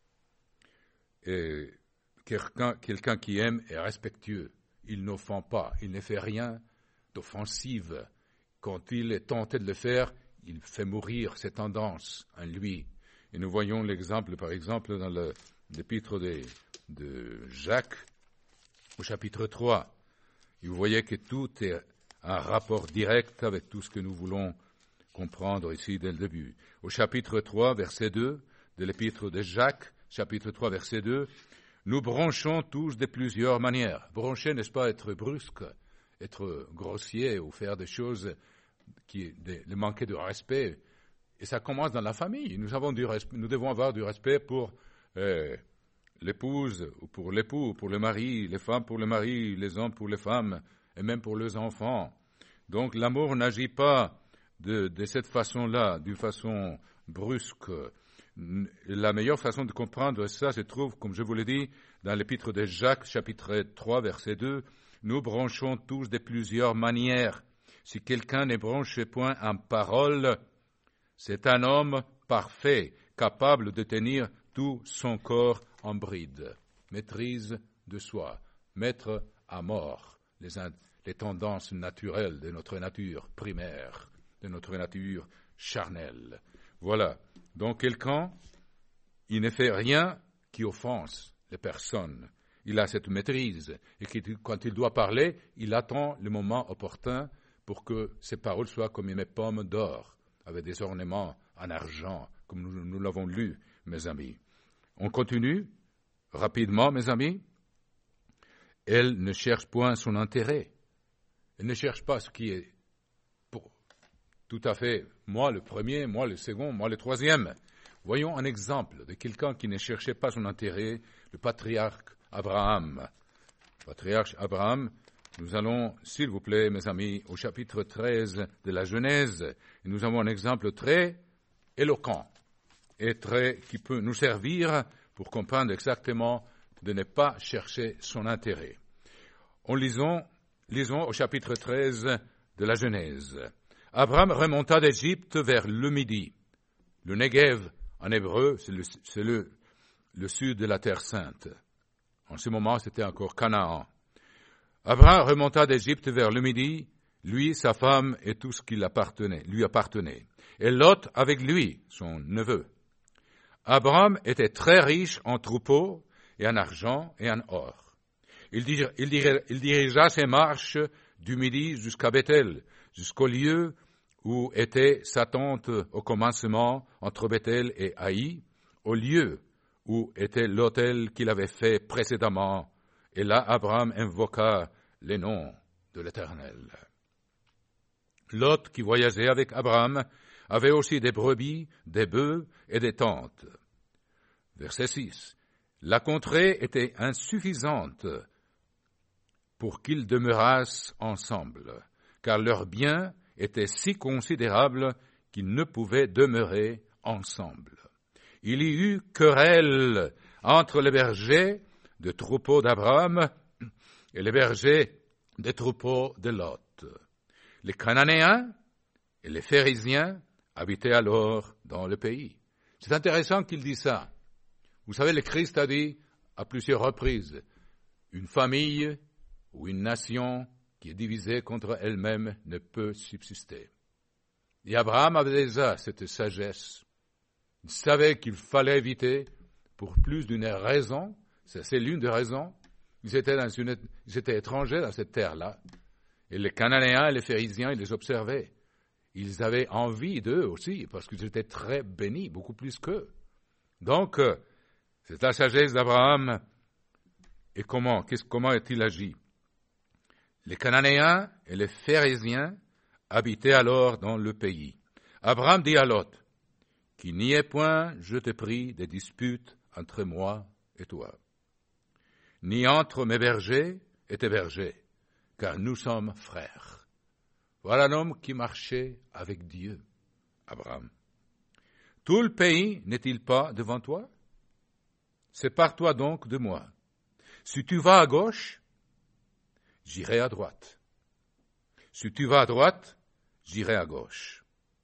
Et quelqu'un, quelqu'un qui aime est respectueux. Il n'offend pas, il ne fait rien d'offensive. Quand il est tenté de le faire, il fait mourir ses tendances en lui. Et nous voyons l'exemple, par exemple, dans le, l'épître de, de Jacques, au chapitre trois. Et vous voyez que tout est un rapport direct avec tout ce que nous voulons comprendre ici dès le début. Au chapitre trois, verset deux, de l'épître de Jacques, chapitre trois, verset deux, nous bronchons tous de plusieurs manières. Broncher, n'est-ce pas être brusque, être grossier ou faire des choses qui de, de manquer de respect. Et ça commence dans la famille. Nous, avons du respect, nous devons avoir du respect pour euh, l'épouse ou pour l'époux, pour le mari, les femmes pour le mari, les hommes pour les femmes et même pour les enfants. Donc l'amour n'agit pas de, de cette façon-là, d'une façon brusque. La meilleure façon de comprendre ça se trouve, comme je vous l'ai dit, dans l'épître de Jacques, chapitre trois, verset deux. Nous bronchons tous de plusieurs manières. Si quelqu'un ne bronche point en parole, c'est un homme parfait, capable de tenir tout son corps en bride. Maîtrise de soi, mettre à mort les, les tendances naturelles de notre nature primaire, de notre nature charnelle. Voilà. Donc quelqu'un, il ne fait rien qui offense les personnes. Il a cette maîtrise. Et quand il doit parler, il attend le moment opportun pour que ses paroles soient comme une pomme d'or, avec des ornements en argent, comme nous, nous l'avons lu, mes amis. On continue rapidement, mes amis. Elle ne cherche point son intérêt. Elle ne cherche pas ce qui est pour tout à fait moi le premier, moi le second, moi le troisième. Voyons un exemple de quelqu'un qui ne cherchait pas son intérêt, le patriarche Abraham. Patriarche Abraham, nous allons, s'il vous plaît, mes amis, au chapitre treize de la Genèse, et nous avons un exemple très éloquent et très, qui peut nous servir pour comprendre exactement de ne pas chercher son intérêt. En lisons, lisons au chapitre treize de la Genèse. Abraham remonta d'Égypte vers le midi. Le Negev, en hébreu, c'est le, c'est le, le sud de la Terre Sainte. En ce moment, c'était encore Canaan. Abraham remonta d'Égypte vers le midi, lui, sa femme et tout ce qui lui appartenait, lui appartenait. Et Lot avec lui, son neveu. Abraham était très riche en troupeaux et en argent et en or. Il, dir, il, dir, il dirigea ses marches du midi jusqu'à Bethel, jusqu'au lieu où était sa tente au commencement entre Bethel et Haï, au lieu où était l'autel qu'il avait fait précédemment. Et là, Abraham invoqua les noms de l'Éternel. Lot, qui voyageait avec Abraham, avait aussi des brebis, des bœufs et des tentes. Verset six. La contrée était insuffisante pour qu'ils demeurassent ensemble, car leurs biens étaient si considérables qu'ils ne pouvaient demeurer ensemble. Il y eut querelle entre les bergers de troupeaux d'Abraham et les bergers des troupeaux de Lot. Les Cananéens et les Phérésiens habitaient alors dans le pays. C'est intéressant qu'il dise ça. Vous savez, le Christ a dit à plusieurs reprises, une famille ou une nation qui est divisée contre elle-même ne peut subsister. Et Abraham avait déjà cette sagesse. Il savait qu'il fallait éviter, pour plus d'une raison, c'est l'une des raisons, ils étaient, dans une, ils étaient étrangers dans cette terre-là. Et les Cananéens et les Phérésiens, ils les observaient. Ils avaient envie d'eux aussi, parce qu'ils étaient très bénis, beaucoup plus qu'eux. Donc, c'est la sagesse d'Abraham. Et comment, qu'est-ce, comment est-il agi? Les Cananéens et les Phérésiens habitaient alors dans le pays. Abraham dit à Lot, « Qu'il n'y ait point, je te prie, des disputes entre moi et toi, ni entre mes bergers et tes bergers, car nous sommes frères. » Voilà un homme qui marchait avec Dieu, Abraham. « Tout le pays n'est-il pas devant toi? Sépare-toi donc de moi. Si tu vas à gauche, j'irai à droite. Si tu vas à droite, j'irai à gauche. »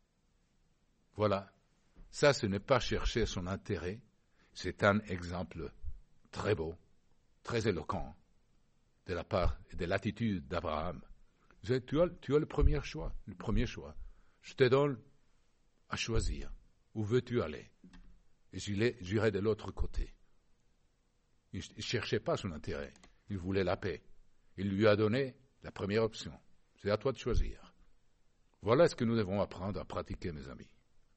Voilà. Ça, ce n'est pas chercher son intérêt. C'est un exemple très beau, très éloquent de la part et de l'attitude d'Abraham. Tu as, tu as le premier choix, le premier choix. Je te donne à choisir. Où veux-tu aller? Et j'irai, j'irai de l'autre côté. Il ne cherchait pas son intérêt. Il voulait la paix. Il lui a donné la première option. C'est à toi de choisir. Voilà ce que nous devons apprendre à pratiquer, mes amis.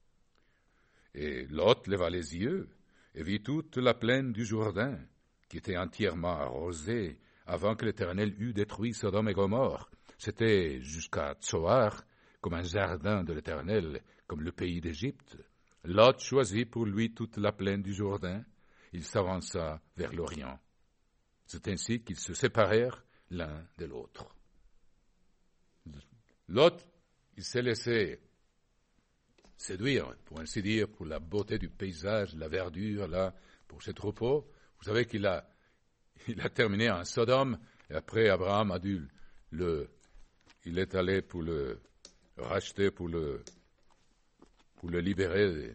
Et Lot leva les yeux et vit toute la plaine du Jourdain, qui était entièrement arrosée avant que l'Éternel eût détruit Sodome et Gomorrhe. C'était jusqu'à Tsoar, comme un jardin de l'Éternel, comme le pays d'Égypte. Lot choisit pour lui toute la plaine du Jourdain. Il s'avança vers l'Orient. C'est ainsi qu'ils se séparèrent l'un de l'autre. Lot, il s'est laissé séduire, pour ainsi dire, pour la beauté du paysage, la verdure, là, pour ses troupeaux. Vous savez qu'il a, il a terminé en Sodome, et après Abraham a dû le, il est allé pour le racheter, pour le, pour le libérer.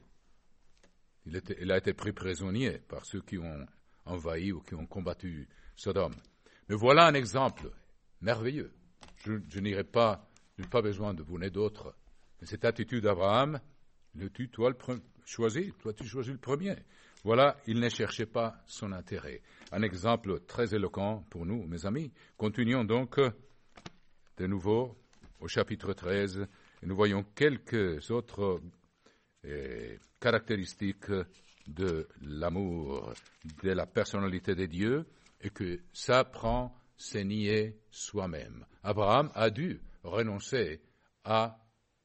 Il, était, il a été pris prisonnier par ceux qui ont envahi ou qui ont combattu Sodome. Mais voilà un exemple merveilleux. Je, je n'irai pas, je n'ai pas besoin de vous donner d'autres. Mais cette attitude d'Abraham, le tu, toi, le pre- choisis, toi, tu choisis le premier. Voilà, il ne cherchait pas son intérêt. Un exemple très éloquent pour nous, mes amis. Continuons donc de nouveau au chapitre treize, et nous voyons quelques autres eh, caractéristiques de l'amour, de la personnalité de Dieu, et que ça prend, c'est nier soi-même. Abraham a dû renoncer à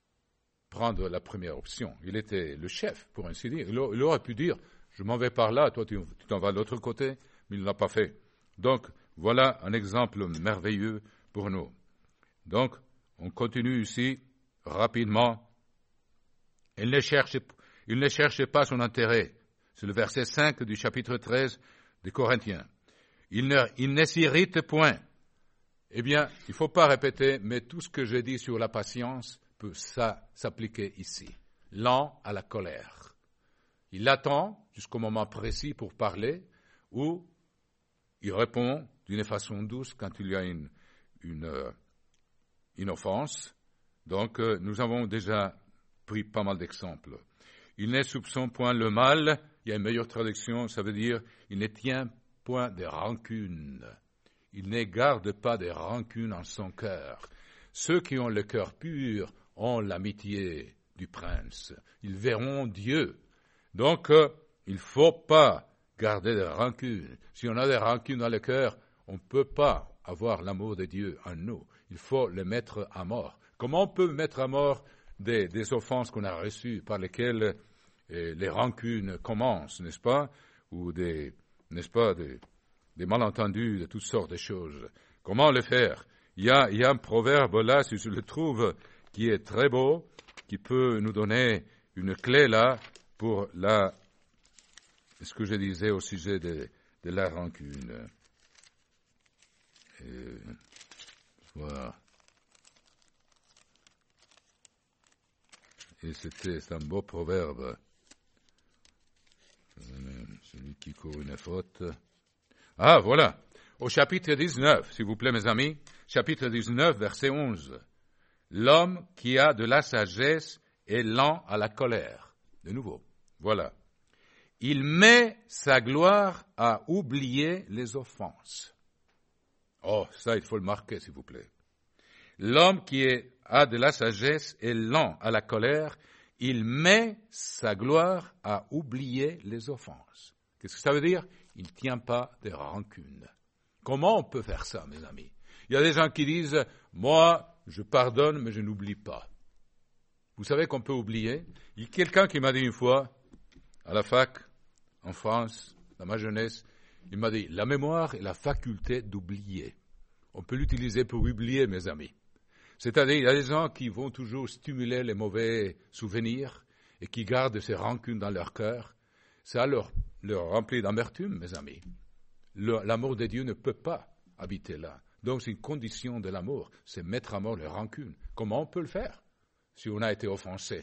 prendre la première option. Il était le chef, pour ainsi dire. Il aurait pu dire, je m'en vais par là, toi tu t'en vas de l'autre côté, mais il ne l'a pas fait. Donc, voilà un exemple merveilleux pour nous. Donc, on continue ici, rapidement. Il ne cherchait, il ne cherchait pas son intérêt. C'est le verset cinq du chapitre treize des Corinthiens. Il ne, il ne s'irrite point. Eh bien, il ne faut pas répéter, mais tout ce que j'ai dit sur la patience peut ça, s'appliquer ici. Lent à la colère. Il attend jusqu'au moment précis pour parler, ou il répond d'une façon douce quand il y a une, une, une offense. Donc, euh, nous avons déjà pris pas mal d'exemples. Il ne soupçonne point le mal. Il y a une meilleure traduction, ça veut dire il ne tient point de rancune. Il ne garde pas de rancune en son cœur. Ceux qui ont le cœur pur ont l'amitié du prince. Ils verront Dieu. Donc, euh, il ne faut pas garder de rancune. Si on a des rancunes dans le cœur, on ne peut pas avoir l'amour de Dieu en nous. Il faut le mettre à mort. Comment on peut mettre à mort des, des offenses qu'on a reçues, par lesquelles eh, les rancunes commencent, n'est-ce pas? Ou des, n'est-ce pas, des, des malentendus, de toutes sortes de choses. Comment le faire? il y a, il y a un proverbe là, si je le trouve, qui est très beau, qui peut nous donner une clé là pour la, ce que je disais au sujet de, de la rancune. Et, voilà. Et c'était c'est un beau proverbe. Celui qui court une faute. Ah, voilà. Au chapitre dix-neuf, s'il vous plaît, mes amis. Chapitre dix-neuf, verset onze. L'homme qui a de la sagesse est lent à la colère. De nouveau. Voilà. Il met sa gloire à oublier les offenses. Oh, ça, il faut le marquer, s'il vous plaît. L'homme qui est, a de la sagesse est lent à la colère. Il met sa gloire à oublier les offenses. Qu'est-ce que ça veut dire? Il ne tient pas de rancune. Comment on peut faire ça, mes amis? Il y a des gens qui disent, moi, je pardonne, mais je n'oublie pas. Vous savez qu'on peut oublier? Il y a quelqu'un qui m'a dit une fois, à la fac, en France, dans ma jeunesse, il m'a dit, la mémoire est la faculté d'oublier. On peut l'utiliser pour oublier, mes amis. C'est-à-dire, il y a des gens qui vont toujours stimuler les mauvais souvenirs et qui gardent ces rancunes dans leur cœur. Ça leur, leur remplit d'amertume, mes amis. Le, l'amour de Dieu ne peut pas habiter là. Donc, c'est une condition de l'amour, c'est mettre à mort les rancunes. Comment on peut le faire si on a été offensé?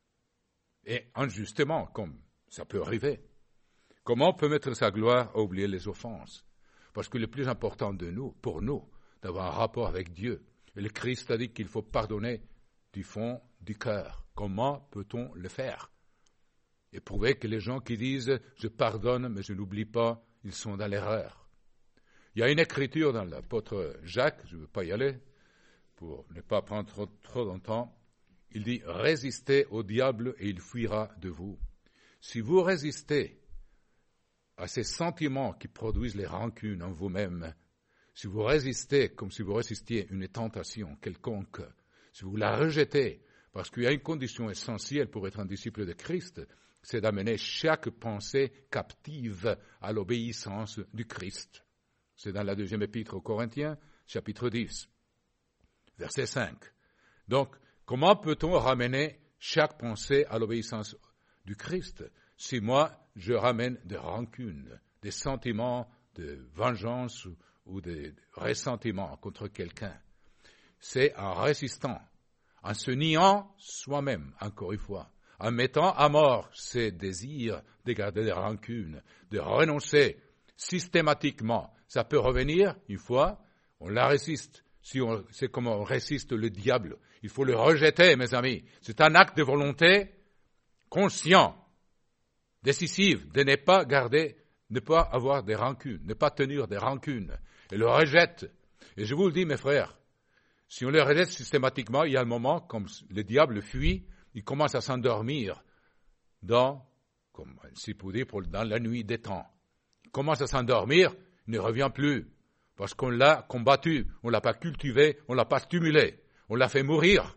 Et injustement, comme ça peut arriver. Comment on peut mettre sa gloire à oublier les offenses? Parce que le plus important de nous, pour nous, d'avoir un rapport avec Dieu. Et le Christ a dit qu'il faut pardonner du fond du cœur. Comment peut-on le faire? Et prouver que les gens qui disent « je pardonne, mais je n'oublie pas », ils sont dans l'erreur. Il y a une écriture dans l'apôtre Jacques, je ne veux pas y aller, pour ne pas prendre trop, trop longtemps. Il dit « résistez au diable et il fuira de vous ». Si vous résistez à ces sentiments qui produisent les rancunes en vous-même, si vous résistez comme si vous résistiez une tentation quelconque, si vous la rejetez, parce qu'il y a une condition essentielle pour être un disciple de Christ, c'est d'amener chaque pensée captive à l'obéissance du Christ. C'est dans la deuxième épître aux Corinthiens, chapitre dix, verset cinq. Donc, comment peut-on ramener chaque pensée à l'obéissance du Christ si moi, je ramène des rancunes, des sentiments de vengeance ou ou des ressentiments contre quelqu'un? C'est en résistant, en se niant soi-même, encore une fois, en mettant à mort ses désirs de garder des rancunes, de renoncer systématiquement. Ça peut revenir une fois, on la résiste. Si on, c'est comme on résiste le diable. Il faut le rejeter, mes amis. C'est un acte de volonté conscient, décisif, de ne pas garder, ne pas avoir des rancunes, ne pas tenir des rancunes. Et le rejette. Et je vous le dis, mes frères, si on le rejette systématiquement, il y a un moment, comme le diable fuit, il commence à s'endormir dans, comme si pour dire, dans la nuit des temps. Il commence à s'endormir, il ne revient plus, parce qu'on l'a combattu, on ne l'a pas cultivé, on ne l'a pas stimulé, on l'a fait mourir.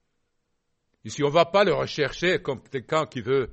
Et si on ne va pas le rechercher comme quelqu'un qui veut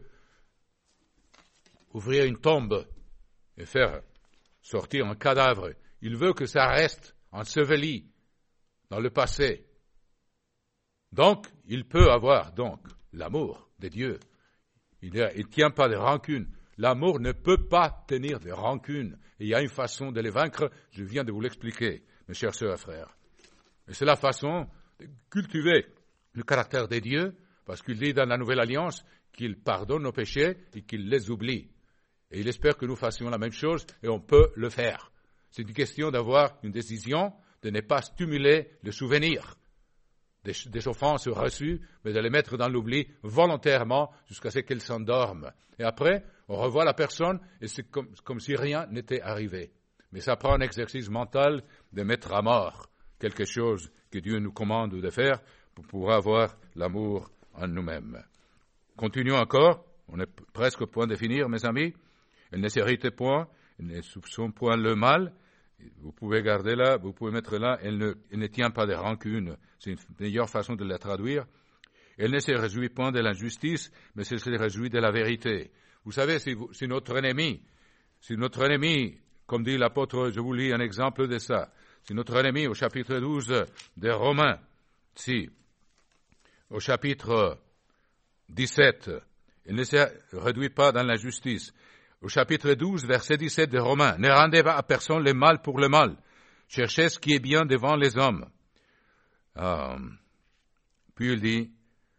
ouvrir une tombe et faire sortir un cadavre, il veut que ça reste enseveli dans le passé. Donc, il peut avoir donc l'amour de Dieu. Il ne tient pas de rancune. L'amour ne peut pas tenir de rancune. Et il y a une façon de les vaincre, je viens de vous l'expliquer, mes chers sœurs et frères. Et c'est la façon de cultiver le caractère de Dieu, parce qu'il dit dans la Nouvelle Alliance qu'il pardonne nos péchés et qu'il les oublie. Et il espère que nous fassions la même chose, et on peut le faire. C'est une question d'avoir une décision, de ne pas stimuler le souvenir des, des offenses reçues, mais de les mettre dans l'oubli volontairement jusqu'à ce qu'elles s'endorment. Et après, on revoit la personne et c'est comme, comme si rien n'était arrivé. Mais ça prend un exercice mental de mettre à mort quelque chose que Dieu nous commande de faire pour pouvoir avoir l'amour en nous-mêmes. Continuons encore, on est presque au point de finir, mes amis. Elle ne s'irrite point, elle ne soupçonne point le mal. Vous pouvez garder là, vous pouvez mettre là, elle ne, elle ne tient pas de rancune. C'est une meilleure façon de la traduire. Elle ne se réjouit point de l'injustice, mais elle se réjouit de la vérité. Vous savez, si, vous, si notre ennemi, si notre ennemi, comme dit l'apôtre, je vous lis un exemple de ça, si notre ennemi, au chapitre douze des Romains, si, au chapitre dix-sept, il ne se réduit pas dans l'injustice. Au chapitre douze, verset dix-sept des Romains, ne rendez pas à personne le mal pour le mal. Cherchez ce qui est bien devant les hommes. Euh, puis il dit,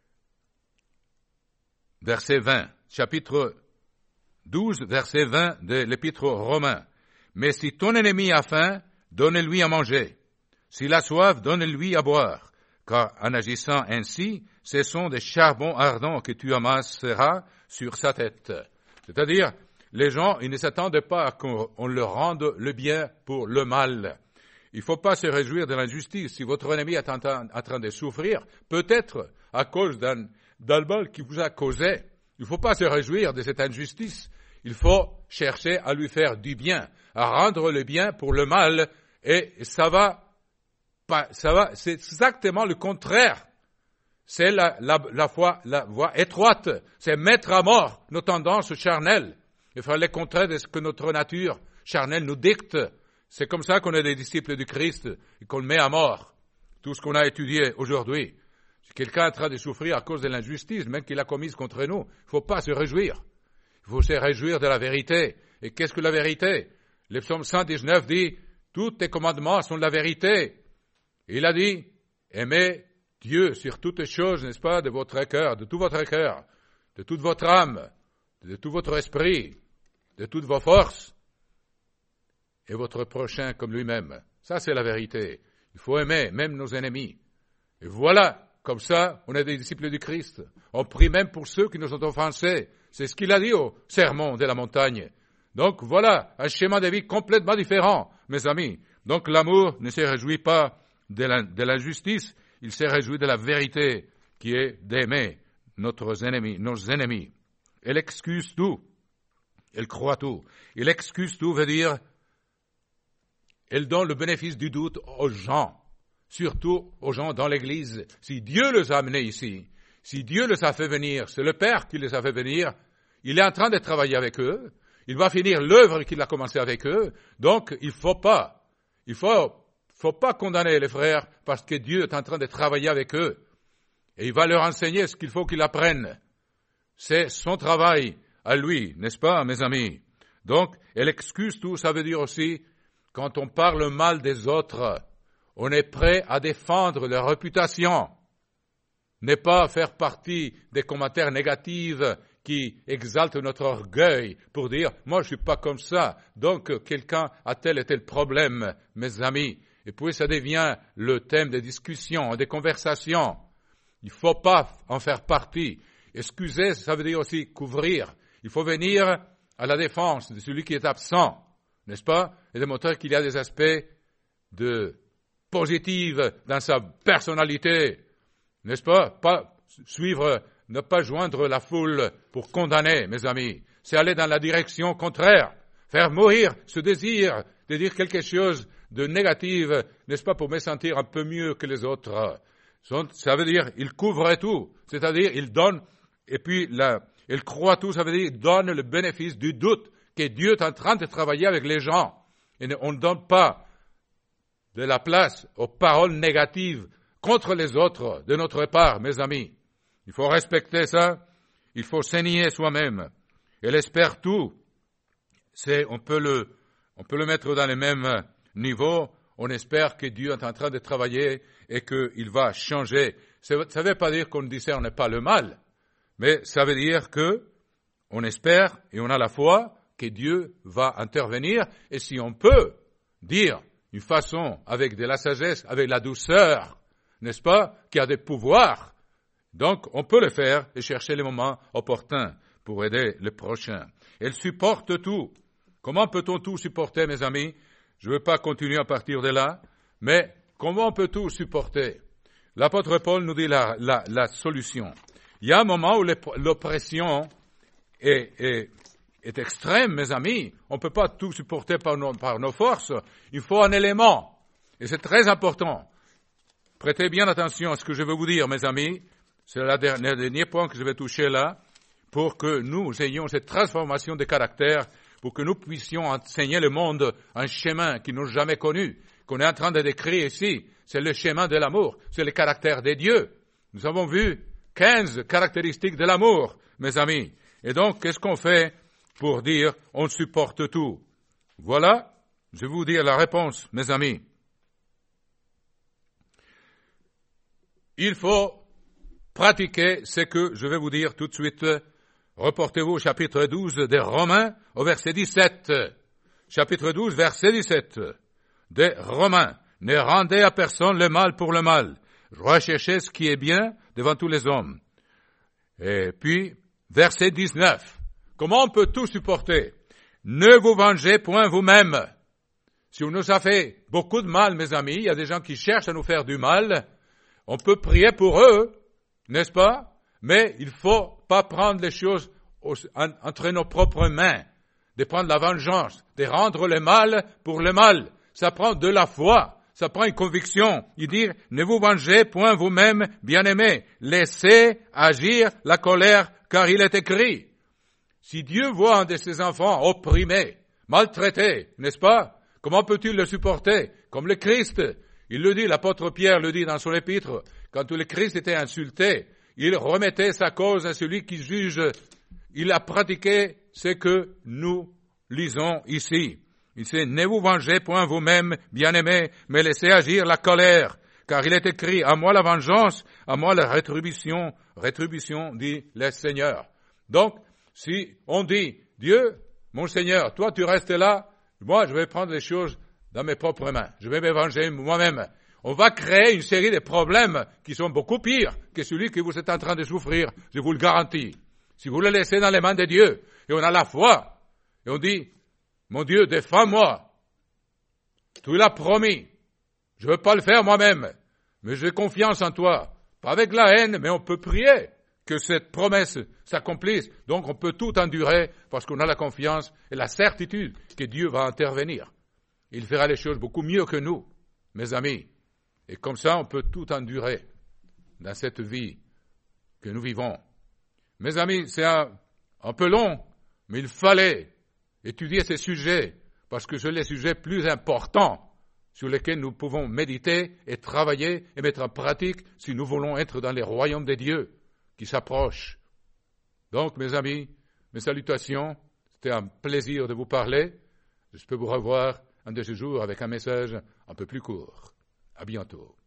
verset vingt, chapitre douze, verset vingt de l'épître aux Romains. Mais si ton ennemi a faim, donne-lui à manger. S'il a soif, donne-lui à boire. Car en agissant ainsi, ce sont des charbons ardents que tu amasseras sur sa tête. C'est-à-dire, les gens, ils ne s'attendent pas à qu'on leur rende le bien pour le mal. Il ne faut pas se réjouir de l'injustice. Si votre ennemi est en train, en train de souffrir, peut-être à cause d'un, d'un mal qui vous a causé, il ne faut pas se réjouir de cette injustice. Il faut chercher à lui faire du bien, à rendre le bien pour le mal, et ça va, pas, ça va, c'est exactement le contraire. C'est la, la, la, voie, la voie étroite, c'est mettre à mort nos tendances charnelles, et faire le contraire de ce que notre nature charnelle nous dicte. C'est comme ça qu'on est des disciples du Christ, et qu'on met à mort tout ce qu'on a étudié aujourd'hui. Si quelqu'un est en train de souffrir à cause de l'injustice, même qu'il a commise contre nous, il ne faut pas se réjouir. Il faut se réjouir de la vérité. Et qu'est-ce que la vérité? Le psaume cent dix-neuf dit, tous tes commandements sont la vérité. Et il a dit, aimez Dieu sur toutes choses, n'est-ce pas, de votre cœur, de tout votre cœur, de toute votre âme, de tout votre esprit, de toutes vos forces, et votre prochain comme lui-même. Ça, c'est la vérité. Il faut aimer même nos ennemis. Et voilà, comme ça, on est des disciples du Christ. On prie même pour ceux qui nous ont offensés. C'est ce qu'il a dit au sermon de la montagne. Donc voilà, un schéma de vie complètement différent, mes amis. Donc l'amour ne se réjouit pas de, la, de l'injustice, il se réjouit de la vérité qui est d'aimer notre ennemi, nos ennemis. Elle excuse tout. Elle croit tout. Elle excuse tout veut dire, elle donne le bénéfice du doute aux gens, surtout aux gens dans l'Église. Si Dieu les a amenés ici, si Dieu les a fait venir, c'est le Père qui les a fait venir, il est en train de travailler avec eux, il va finir l'œuvre qu'il a commencé avec eux, donc il ne faut pas, il faut, faut pas condamner les frères parce que Dieu est en train de travailler avec eux. Et il va leur enseigner ce qu'il faut qu'ils apprennent. C'est son travail à lui, n'est-ce pas, mes amis? Donc, elle excuse tout, ça veut dire aussi, quand on parle mal des autres, on est prêt à défendre leur réputation, n'est pas faire partie des commentaires négatifs qui exaltent notre orgueil pour dire « moi je suis pas comme ça, donc quelqu'un a tel et tel problème, mes amis ». Et puis ça devient le thème des discussions, des conversations. Il ne faut pas en faire partie. Excuser, ça veut dire aussi couvrir. Il faut venir à la défense de celui qui est absent, n'est-ce pas? Et démontrer qu'il y a des aspects de positifs dans sa personnalité, n'est-ce pas? Pas suivre, ne pas joindre la foule pour condamner, mes amis. C'est aller dans la direction contraire. Faire mourir ce désir de dire quelque chose de négatif, n'est-ce pas, pour me sentir un peu mieux que les autres. Ça veut dire, il couvre tout. C'est-à-dire, il donne, et puis, la, il croit tout, ça veut dire, il donne le bénéfice du doute que Dieu est en train de travailler avec les gens. Et on ne donne pas de la place aux paroles négatives contre les autres de notre part, mes amis. Il faut respecter ça. Il faut s'ennier soi-même. Elle espère tout. C'est, on peut le, on peut le mettre dans les mêmes niveaux. On espère que Dieu est en train de travailler et qu'il va changer. Ça ne veut pas dire qu'on ne discerne pas le mal, mais ça veut dire que on espère et on a la foi que Dieu va intervenir. Et si on peut dire d'une façon avec de la sagesse, avec la douceur, n'est-ce pas, qui a des pouvoirs, donc on peut le faire et chercher les moments opportuns pour aider le prochain. Elle supporte tout. Comment peut-on tout supporter, mes amis? Je ne veux pas continuer à partir de là, mais comment on peut tout supporter? L'apôtre Paul nous dit la, la, la solution. Il y a un moment où l'oppression est, est, est extrême, mes amis. On ne peut pas tout supporter par nos, par nos forces. Il faut un élément. Et c'est très important. Prêtez bien attention à ce que je veux vous dire, mes amis. C'est le dernier, dernier point que je vais toucher là, pour que nous ayons cette transformation de caractère, pour que nous puissions enseigner le monde un chemin qu'ils n'ont jamais connu, qu'on est en train de décrire ici, c'est le chemin de l'amour, c'est le caractère de Dieu. Nous avons vu quinze caractéristiques de l'amour, mes amis. Et donc, qu'est-ce qu'on fait pour dire on supporte tout? Voilà, je vais vous dire la réponse, mes amis. Il faut pratiquer ce que je vais vous dire tout de suite. Reportez-vous au chapitre douze des Romains, au verset dix-sept. Chapitre douze, verset dix-sept des Romains. Ne rendez à personne le mal pour le mal. Recherchez ce qui est bien devant tous les hommes. Et puis, verset dix-neuf. Comment on peut tout supporter? Ne vous vengez point vous-même. Si on nous a fait beaucoup de mal, mes amis, il y a des gens qui cherchent à nous faire du mal, on peut prier pour eux, n'est-ce pas? Mais il faut pas prendre les choses entre nos propres mains, de prendre la vengeance, de rendre le mal pour le mal. Ça prend de la foi, ça prend une conviction. Il dit, ne vous vengez point vous-même, bien-aimés, laissez agir la colère, car il est écrit. Si Dieu voit un de ses enfants opprimé, maltraité, n'est-ce pas? Comment peut-il le supporter? Comme le Christ. Il le dit, l'apôtre Pierre le dit dans son épître, quand le Christ était insulté, il remettait sa cause à celui qui juge. Il a pratiqué ce que nous lisons ici. Il dit, ne vous vengez point vous-même, bien-aimés, mais laissez agir la colère, car il est écrit, à moi la vengeance, à moi la rétribution, rétribution, dit le Seigneur. Donc, si on dit, Dieu, mon Seigneur, toi tu restes là, moi je vais prendre les choses dans mes propres mains. Je vais me venger moi-même. On va créer une série de problèmes qui sont beaucoup pires que celui que vous êtes en train de souffrir. Je vous le garantis. Si vous le laissez dans les mains de Dieu, et on a la foi, et on dit, mon Dieu, défends-moi. Tu l'as promis. Je ne veux pas le faire moi-même, mais j'ai confiance en toi. Pas avec la haine, mais on peut prier que cette promesse s'accomplisse. Donc on peut tout endurer parce qu'on a la confiance et la certitude que Dieu va intervenir. Il fera les choses beaucoup mieux que nous, mes amis. Et comme ça, on peut tout endurer dans cette vie que nous vivons. Mes amis, c'est un, un peu long, mais il fallait étudier ces sujets parce que c'est les sujets plus importants sur lesquels nous pouvons méditer et travailler et mettre en pratique si nous voulons être dans les royaumes de Dieu qui s'approchent. Donc, mes amis, mes salutations, c'était un plaisir de vous parler. Je peux vous revoir un de ces jours avec un message un peu plus court. À bientôt.